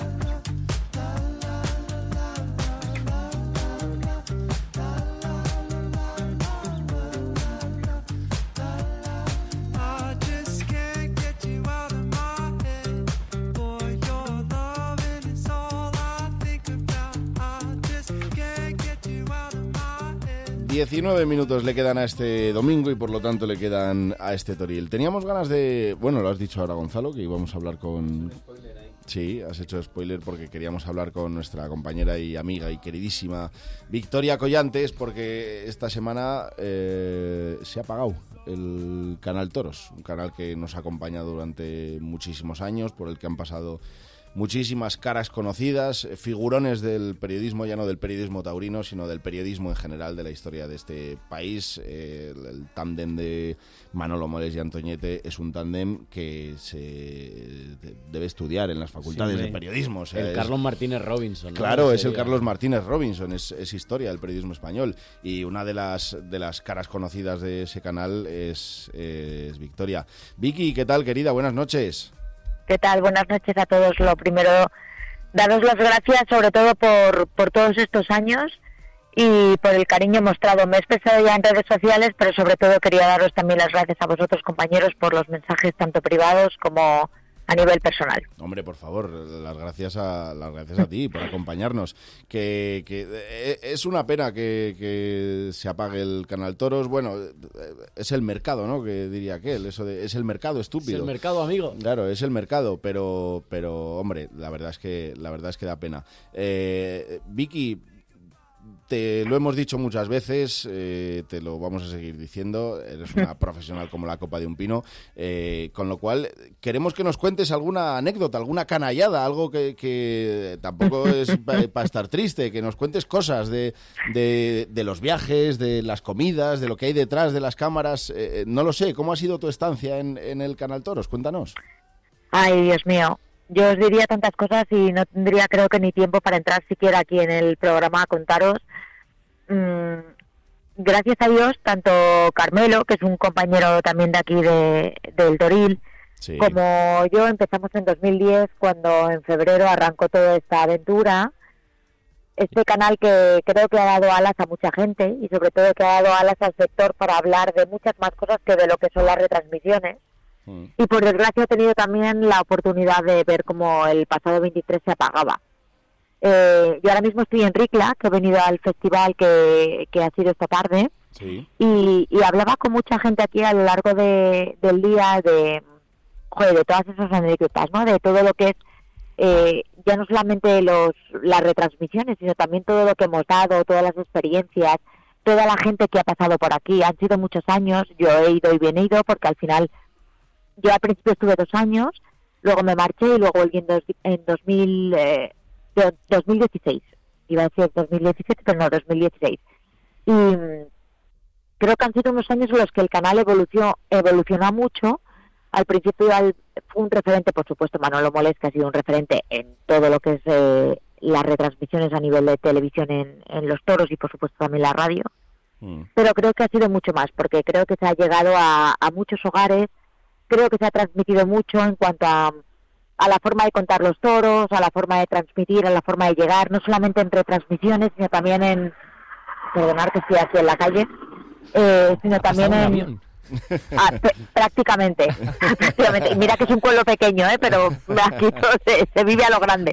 ...19 minutos le quedan a este domingo y por lo tanto le quedan a este Toril. Teníamos ganas de... Bueno, lo has dicho ahora, Gonzalo, que íbamos a hablar con... Sí, has hecho spoiler porque queríamos hablar con nuestra compañera y amiga y queridísima Victoria Collantes, porque esta semana se ha apagado el canal Toros, un canal que nos ha acompañado durante muchísimos años, por el que han pasado muchísimas caras conocidas, figurones del periodismo, ya no del periodismo taurino, sino del periodismo en general de la historia de este país. El tándem de Manolo Moles y Antoñete es un tándem que se debe estudiar en las facultades de periodismo. O sea, el Carlos Martínez Robinson, ¿no? Claro, es el Carlos Martínez Robinson, es historia del periodismo español. Y una de las caras conocidas de ese canal es Victoria. Vicky, ¿qué tal, querida? Buenas noches. ¿Qué tal? Buenas noches a todos. Lo primero, daros las gracias sobre todo por todos estos años y por el cariño mostrado. Me he expresado ya en redes sociales, pero sobre todo quería daros también las gracias a vosotros, compañeros, por los mensajes tanto privados como a nivel personal. Hombre, por favor, las gracias a ti por acompañarnos. Que es una pena que se apague el canal Toros. Bueno, es el mercado, ¿no? Que diría aquel, eso de es el mercado estúpido. Es el mercado, amigo. Claro, es el mercado, pero hombre, la verdad es que da pena. Vicky, te lo hemos dicho muchas veces, te lo vamos a seguir diciendo, eres una profesional como la copa de un pino, con lo cual queremos que nos cuentes alguna anécdota, alguna canallada, algo que tampoco es para estar triste, que nos cuentes cosas de los viajes, de las comidas, de lo que hay detrás de las cámaras. No lo sé, ¿cómo ha sido tu estancia en el Canal Toros? Cuéntanos. Ay, Dios mío. Yo os diría tantas cosas y no tendría, creo que, ni tiempo para entrar siquiera aquí en el programa a contaros. Gracias a Dios, tanto Carmelo, que es un compañero también de aquí del Toril, sí, como yo empezamos en 2010, cuando en febrero arrancó toda esta aventura. Este canal que creo que ha dado alas a mucha gente y sobre todo que ha dado alas al sector para hablar de muchas más cosas que de lo que son las retransmisiones. Y por desgracia he tenido también la oportunidad de ver cómo el pasado 23 se apagaba. Yo ahora mismo estoy en Ricla, que he venido al festival que ha sido esta tarde, sí, y hablaba con mucha gente aquí a lo largo del día de todas esas anécdotas, ¿no? De todo lo que es ya no solamente las retransmisiones, sino también todo lo que hemos dado, todas las experiencias, toda la gente que ha pasado por aquí. Han sido muchos años, yo he ido y bien he ido, porque al final, yo al principio estuve 2 años, luego me marché y luego volví en 2016. Iba a decir 2017, pero no, 2016. Y creo que han sido unos años en los que el canal evolucionó mucho. Al principio fue un referente, por supuesto, Manolo Moles, que ha sido un referente en todo lo que es las retransmisiones a nivel de televisión en los toros y, por supuesto, también la radio. Pero creo que ha sido mucho más, porque creo que se ha llegado a muchos hogares, creo que se ha transmitido mucho en cuanto a la forma de contar los toros, a la forma de transmitir, a la forma de llegar, no solamente en retransmisiones, sino también en... Perdonad que estoy aquí en la calle, sino también en... prácticamente. Y mira que es un pueblo pequeño, pero aquí todo se vive a lo grande.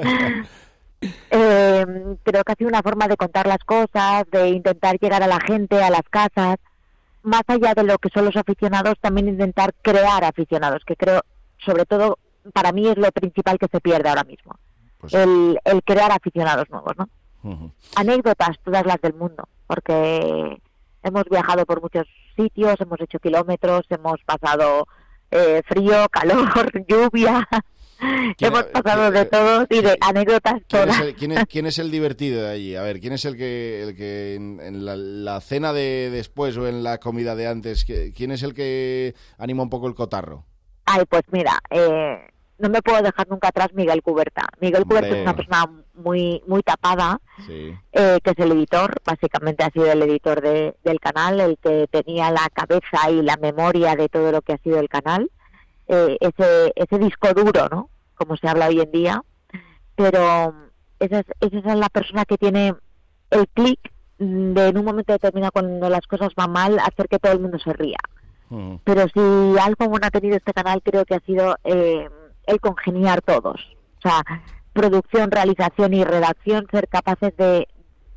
Creo que ha sido una forma de contar las cosas, de intentar llegar a la gente, a las casas, más allá de lo que son los aficionados, también intentar crear aficionados, que creo, sobre todo, para mí es lo principal que se pierde ahora mismo. Pues el crear aficionados nuevos, ¿no? Anécdotas, todas las del mundo, porque hemos viajado por muchos sitios, hemos hecho kilómetros, hemos pasado frío, calor, lluvia, hemos pasado de todo y de anécdotas todas. ¿Quién es el divertido de allí? A ver, ¿quién es el que en la cena de después o en la comida de antes, quién es el que anima un poco el cotarro? Ay, pues mira, no me puedo dejar nunca atrás Miguel Cuberta. Miguel Cuberta es una persona muy muy tapada, que es el editor, básicamente ha sido el editor del canal, el que tenía la cabeza y la memoria de todo lo que ha sido el canal, ese disco duro, ¿no? Como se habla hoy en día, pero esa es la persona que tiene el clic de en un momento determinado, cuando las cosas van mal, hacer que todo el mundo se ría. Pero si algo bueno ha tenido este canal, creo que ha sido el congeniar todos, o sea, producción, realización y redacción, ser capaces de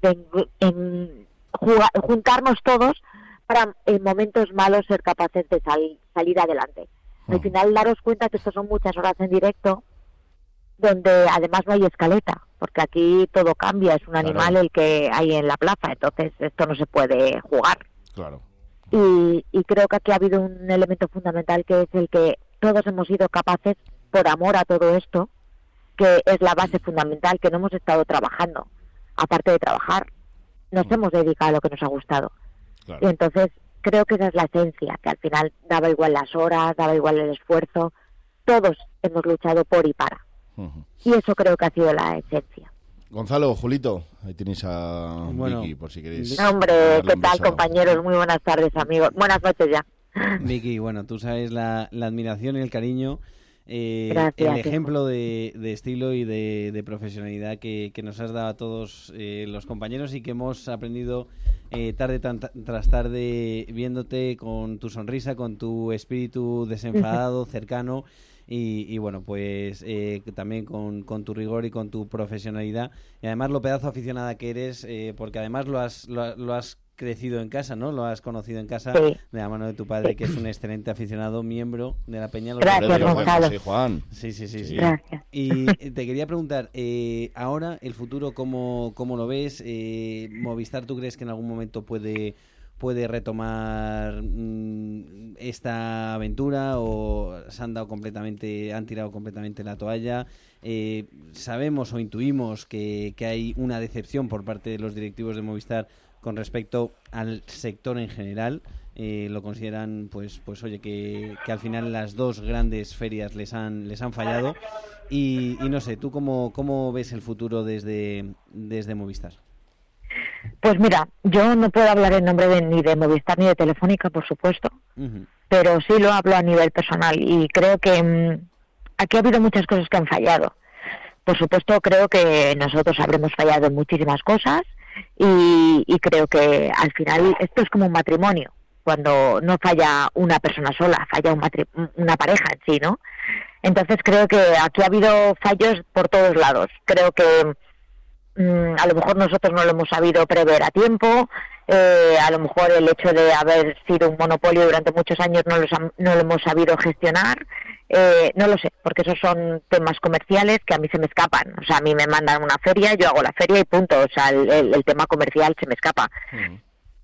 juntarnos todos para en momentos malos ser capaces de salir adelante. Al final daros cuenta que esto son muchas horas en directo, donde además no hay escaleta, porque aquí todo cambia, es un animal el que hay en la plaza, entonces esto no se puede jugar. Claro. Y creo que aquí ha habido un elemento fundamental, que es el que todos hemos sido capaces, por amor a todo esto, que es la base fundamental, que no hemos estado trabajando. Aparte de trabajar, nos hemos dedicado a lo que nos ha gustado. Claro. Y entonces creo que esa es la esencia, que al final daba igual las horas, daba igual el esfuerzo, todos hemos luchado por y para. Y eso creo que ha sido la esencia. Gonzalo, Julito, ahí tenéis a Vicky, por si queréis. Hombre, ¿qué tal, compañeros? Muy buenas tardes, amigos. Buenas noches ya. Vicky, bueno, tú sabes la admiración y el cariño, Gracias, el ejemplo de estilo y de profesionalidad que nos has dado a todos los compañeros, y que hemos aprendido tarde tras tarde viéndote con tu sonrisa, con tu espíritu desenfadado, cercano. Y bueno, pues también con tu rigor y con tu profesionalidad, y además lo pedazo aficionada que eres, porque además lo has crecido en casa, ¿no? Lo has conocido en casa, de la mano de tu padre, que es un excelente aficionado, miembro de la Peña. Gracias, Gonzalo. Sí, Juan. Sí. Gracias. Y te quería preguntar, ahora el futuro, ¿cómo lo ves? ¿Movistar tú crees que en algún momento puede retomar esta aventura, o han tirado completamente la toalla? Sabemos o intuimos que hay una decepción por parte de los directivos de Movistar con respecto al sector en general. Lo consideran, pues oye, que al final las dos grandes ferias les han fallado, y no sé, ¿tú cómo ves el futuro desde Movistar? Pues mira, yo no puedo hablar en nombre ni de Movistar ni de Telefónica, por supuesto, pero sí lo hablo a nivel personal, y creo que aquí ha habido muchas cosas que han fallado. Por supuesto, creo que nosotros habremos fallado en muchísimas cosas, y creo que al final esto es como un matrimonio, cuando no falla una persona sola, falla una pareja en sí, ¿no? Entonces creo que aquí ha habido fallos por todos lados. Creo que a lo mejor nosotros no lo hemos sabido prever a tiempo, a lo mejor el hecho de haber sido un monopolio durante muchos años no lo hemos sabido gestionar, no lo sé, porque esos son temas comerciales que a mí se me escapan. O sea, a mí me mandan una feria, yo hago la feria y punto. O sea, el tema comercial se me escapa.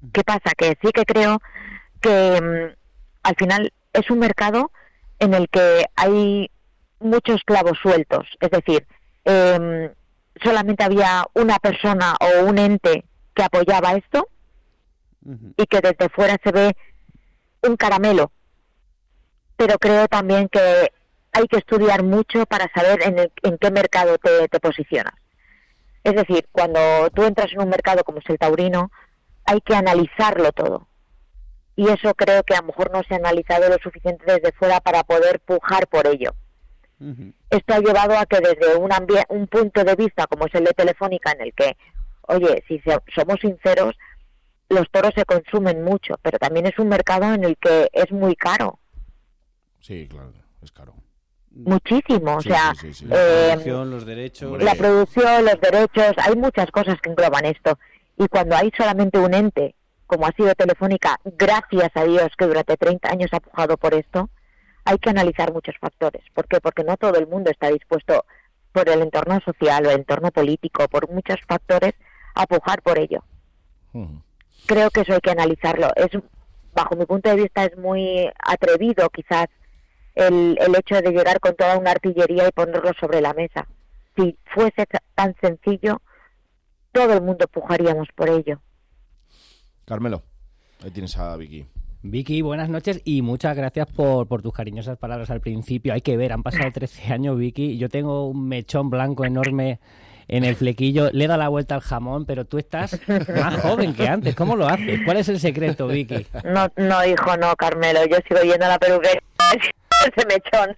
¿Qué pasa? Que sí que creo que al final es un mercado en el que hay muchos clavos sueltos. Es decir, solamente había una persona o un ente que apoyaba esto y que desde fuera se ve un caramelo. Pero creo también que hay que estudiar mucho para saber en qué mercado te posicionas. Es decir, cuando tú entras en un mercado como es el taurino, hay que analizarlo todo. Y eso creo que a lo mejor no se ha analizado lo suficiente desde fuera para poder pujar por ello. Esto ha llevado a que desde un punto de vista como es el de Telefónica, en el que, oye, si somos sinceros, los toros se consumen mucho, pero también es un mercado en el que es muy caro. Sí, claro, es caro. Muchísimo, o sea, la producción, los derechos. La producción, los derechos, hay muchas cosas que engloban esto. Y cuando hay solamente un ente, como ha sido Telefónica, gracias a Dios que durante 30 años ha pujado por esto, hay que analizar muchos factores. ¿Por qué? Porque no todo el mundo está dispuesto, por el entorno social o el entorno político, por muchos factores, a pujar por ello. Creo que eso hay que analizarlo. Bajo mi punto de vista es muy atrevido quizás el hecho de llegar con toda una artillería y ponerlo sobre la mesa. Si fuese tan sencillo, todo el mundo pujaríamos por ello. Carmelo, ahí tienes a Vicky. Vicky, buenas noches y muchas gracias por tus cariñosas palabras al principio. Hay que ver, han pasado 13 años, Vicky. Yo tengo un mechón blanco enorme en el flequillo. Le he dado la vuelta al jamón, pero tú estás más joven que antes. ¿Cómo lo haces? ¿Cuál es el secreto, Vicky? No, hijo, no, Carmelo. Yo sigo yendo a la peluquería. Ese mechón.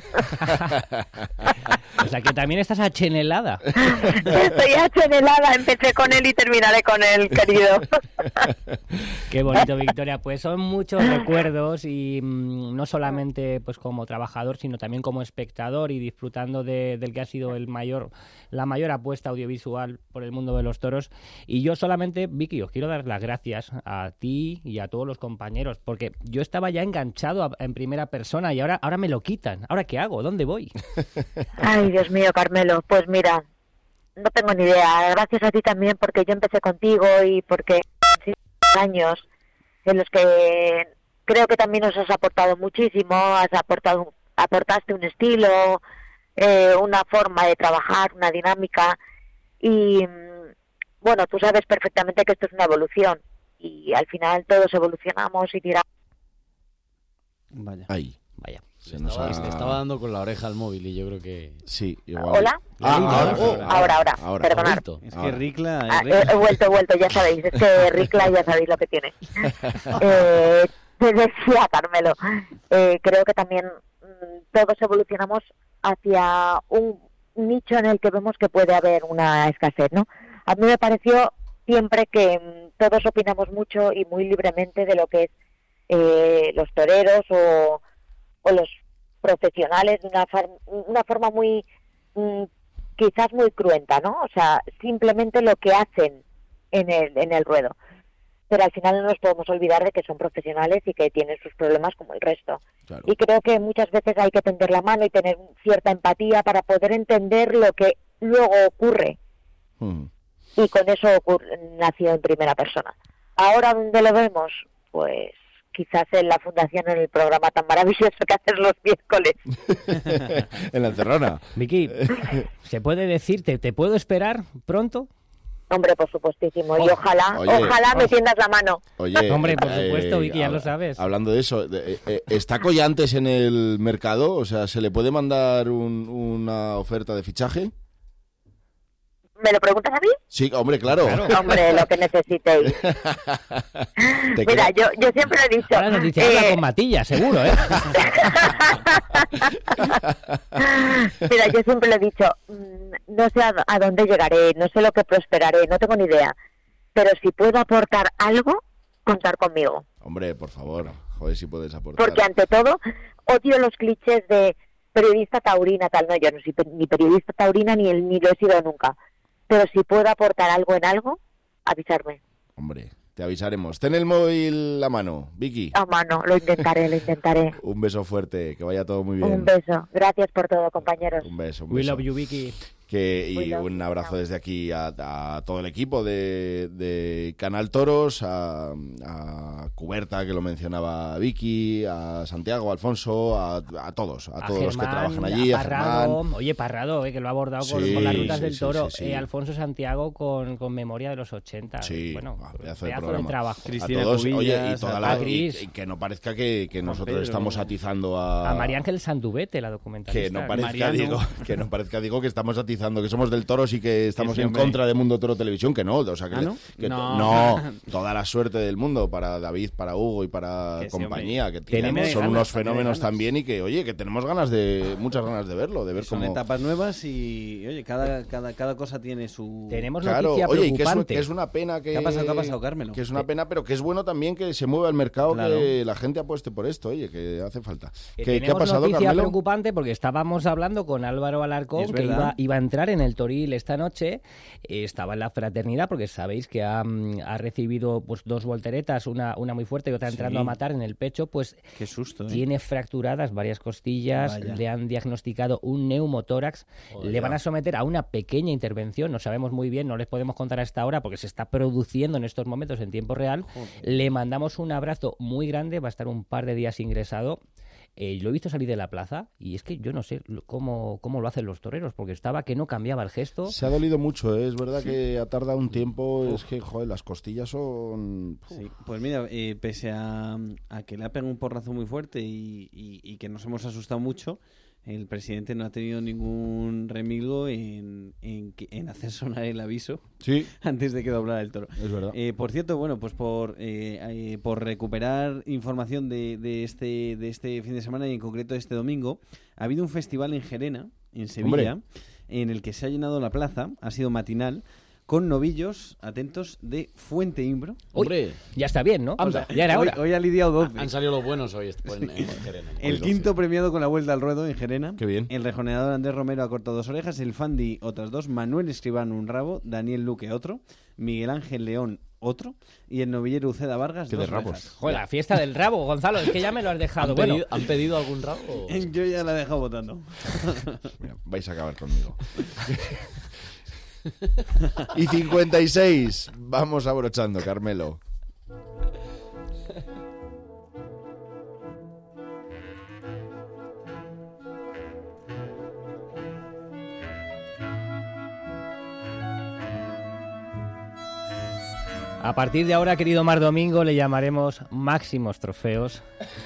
O sea, que también estás achenelada. Estoy achenelada. Empecé con él y terminaré con él, querido. Qué bonito, Victoria. Pues son muchos recuerdos y no solamente pues como trabajador, sino también como espectador y disfrutando del que ha sido la mayor apuesta audiovisual por el mundo de los toros. Y yo solamente, Vicky, os quiero dar las gracias a ti y a todos los compañeros, porque yo estaba ya enganchado en primera persona y ahora me lo quitan. ¿Ahora qué hago? ¿Dónde voy? Ay, Dios mío, Carmelo. Pues mira, no tengo ni idea. Gracias a ti también, porque yo empecé contigo y porque años en los que creo que también nos has aportado muchísimo. Aportaste un estilo, una forma de trabajar, una dinámica. Y bueno, tú sabes perfectamente que esto es una evolución. Y al final todos evolucionamos y tiramos. Vaya. Ahí. Vaya. Le estaba dando con la oreja al móvil y yo creo que... Sí, igual. ¿Hola? Ahora. Perdonad. Es que Ricla... He vuelto, ya sabéis. Es que Ricla ya sabéis lo que tiene. Te decía, Carmelo, creo que también todos evolucionamos hacia un nicho en el que vemos que puede haber una escasez, ¿no? A mí me pareció siempre que todos opinamos mucho y muy libremente de lo que es los toreros o los profesionales de una forma muy quizás muy cruenta, ¿no? O sea, simplemente lo que hacen en el ruedo. Pero al final no nos podemos olvidar de que son profesionales y que tienen sus problemas como el resto. Claro. Y creo que muchas veces hay que tender la mano y tener cierta empatía para poder entender lo que luego ocurre. Y con eso nació en primera persona. Ahora, ¿dónde lo vemos? Pues quizás en la fundación, en el programa tan maravilloso que haces los miércoles. En la encerrona. Vicky, ¿se puede decir, te puedo esperar pronto? Hombre, por supuestísimo. Y ojalá me tiendas la mano. Oye, hombre, por supuesto, Vicky, ya lo sabes. Hablando de eso, ¿está Collantes en el mercado? O sea, ¿se le puede mandar una oferta de fichaje? ¿Me lo preguntas a mí? Sí, hombre, claro. Hombre, lo que necesitéis. Mira, yo siempre he dicho... Ahora nos dice, habla con Matilla, seguro, ¿eh? Mira, yo siempre le he dicho, no sé a dónde llegaré, no sé lo que prosperaré, no tengo ni idea. Pero si puedo aportar algo, contar conmigo. Hombre, por favor, joder, si puedes aportar. Porque ante todo, odio los clichés de periodista taurina, tal. No, yo no soy ni periodista taurina ni lo he sido nunca. Pero si puedo aportar algo en algo, avisarme. Hombre, te avisaremos. Ten el móvil a mano, Vicky. A mano, lo intentaré. Un beso fuerte, que vaya todo muy bien. Un beso. Gracias por todo, compañeros. Un beso. We love you, Vicky. Y un abrazo desde aquí a todo el equipo de Canal Toros, a Cuberta, que lo mencionaba Vicky, a Santiago, a Alfonso, a todos Germán, los que trabajan allí, a Parrado, Germán. Oye, Parrado, que lo ha abordado con las rutas del toro, Alfonso Santiago con Memoria de los 80. Sí, bueno, pedazo de trabajo. Cristina, a todos, oye, y que no parezca que nosotros Pedro, estamos atizando a María Ángel Sandubete, la documentalista. Que no parezca, digo, que estamos atizando, que somos del Toros y que estamos en contra de Mundo Toro Televisión, que no, o sea, no, toda la suerte del mundo para David, para Hugo y para compañía, que son unos fenómenos también, y que, oye, que tenemos muchas ganas de verlo, de ver son cómo... etapas nuevas y, oye, cada cosa tiene su... Tenemos noticia preocupante. Que es una pena que... ¿Qué ha pasado, Carmelo? Que es una pena, pero que es bueno también que se mueva el mercado, que la gente apueste por esto, oye, que hace falta. ¿Qué ha pasado, noticia Carmelo? Preocupante porque estábamos hablando con Álvaro Alarcón, que iba a entrar en el Toril esta noche, estaba en la fraternidad, porque sabéis que ha recibido pues 2 volteretas, una muy fuerte y otra entrando a matar en el pecho, pues qué susto, tiene fracturadas varias costillas, le han diagnosticado un neumotórax, le van a someter a una pequeña intervención, no sabemos muy bien, no les podemos contar a esta hora porque se está produciendo en estos momentos en tiempo real. Le mandamos un abrazo muy grande, va a estar un par de días ingresado. Lo he visto salir de la plaza y es que yo no sé cómo lo hacen los toreros, porque estaba que no cambiaba el gesto. Se ha dolido mucho, es verdad que ha tardado un tiempo, es que, joder, las costillas son... Sí, pues mira, pese a que le ha pegado un porrazo muy fuerte y que nos hemos asustado mucho, el presidente no ha tenido ningún remilgo en hacer sonar el aviso antes de que doblara el toro. Es verdad. Por cierto, bueno, pues por recuperar información de este fin de semana y en concreto este domingo, ha habido un festival en Gerena, en Sevilla, en el que se ha llenado la plaza, ha sido matinal, con novillos, atentos, de Fuente Imbro. Hombre, ya está bien, ¿no? Ya era hora. Hoy ha lidiado 12. Han salido los buenos hoy en Gerena. El quinto premiado con la vuelta al ruedo en Gerena. Qué bien. El rejoneador Andrés Romero ha cortado 2 orejas, el Fandi otras 2, Manuel Escribano un rabo, Daniel Luque otro, Miguel Ángel León otro y el novillero Uceda Vargas 2 orejas. Joder, la fiesta del rabo, Gonzalo, es que ya me lo has dejado. ¿Han pedido algún rabo? Yo ya la he dejado votando. Mira, vais a acabar conmigo. Y 56, vamos abrochando, Carmelo. A partir de ahora, querido Mar Domingo, le llamaremos Máximos Trofeos.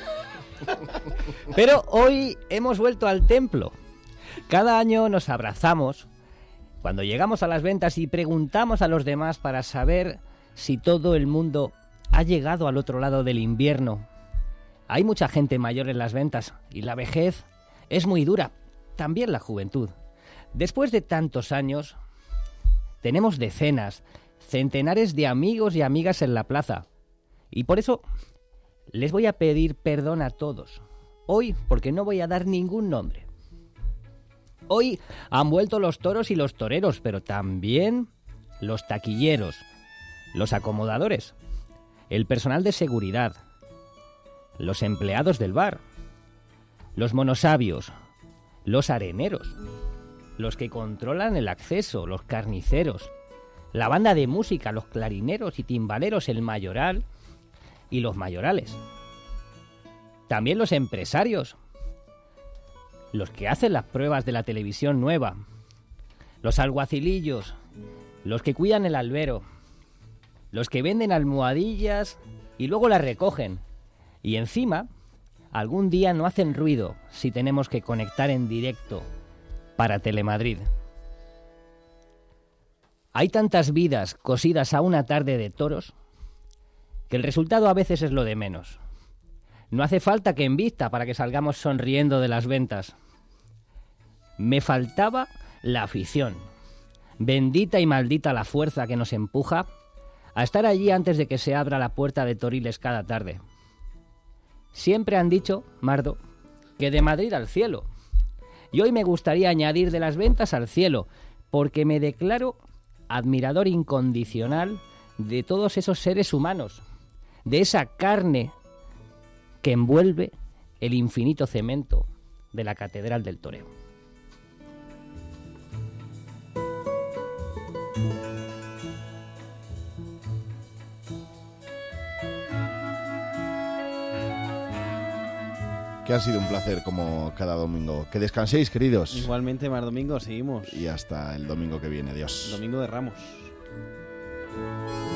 Pero hoy hemos vuelto al templo. Cada año nos abrazamos cuando llegamos a las ventas y preguntamos a los demás para saber si todo el mundo ha llegado al otro lado del invierno. Hay mucha gente mayor en las ventas y la vejez es muy dura, también la juventud. Después de tantos años, tenemos decenas, centenares de amigos y amigas en la plaza. Y por eso les voy a pedir perdón a todos. Hoy, porque no voy a dar ningún nombre. Hoy han vuelto los toros y los toreros, pero también los taquilleros, los acomodadores, el personal de seguridad, los empleados del bar, los monosabios, los areneros, los que controlan el acceso, los carniceros, la banda de música, los clarineros y timbaleros, el mayoral y los mayorales. También los empresarios, los que hacen las pruebas de la televisión nueva, los alguacilillos, los que cuidan el albero, los que venden almohadillas y luego las recogen. Y encima, algún día no hacen ruido si tenemos que conectar en directo para Telemadrid. Hay tantas vidas cosidas a una tarde de toros que el resultado a veces es lo de menos. No hace falta que invista para que salgamos sonriendo de las ventas. Me faltaba la afición. Bendita y maldita la fuerza que nos empuja a estar allí antes de que se abra la puerta de Toriles cada tarde. Siempre han dicho, Mardo, que de Madrid al cielo. Y hoy me gustaría añadir de las ventas al cielo, porque me declaro admirador incondicional de todos esos seres humanos, de esa carne que envuelve el infinito cemento de la Catedral del Toreo. Que ha sido un placer como cada domingo. Que descanséis, queridos. Igualmente, Mar Domingo, seguimos. Y hasta el domingo que viene. Adiós. Domingo de Ramos.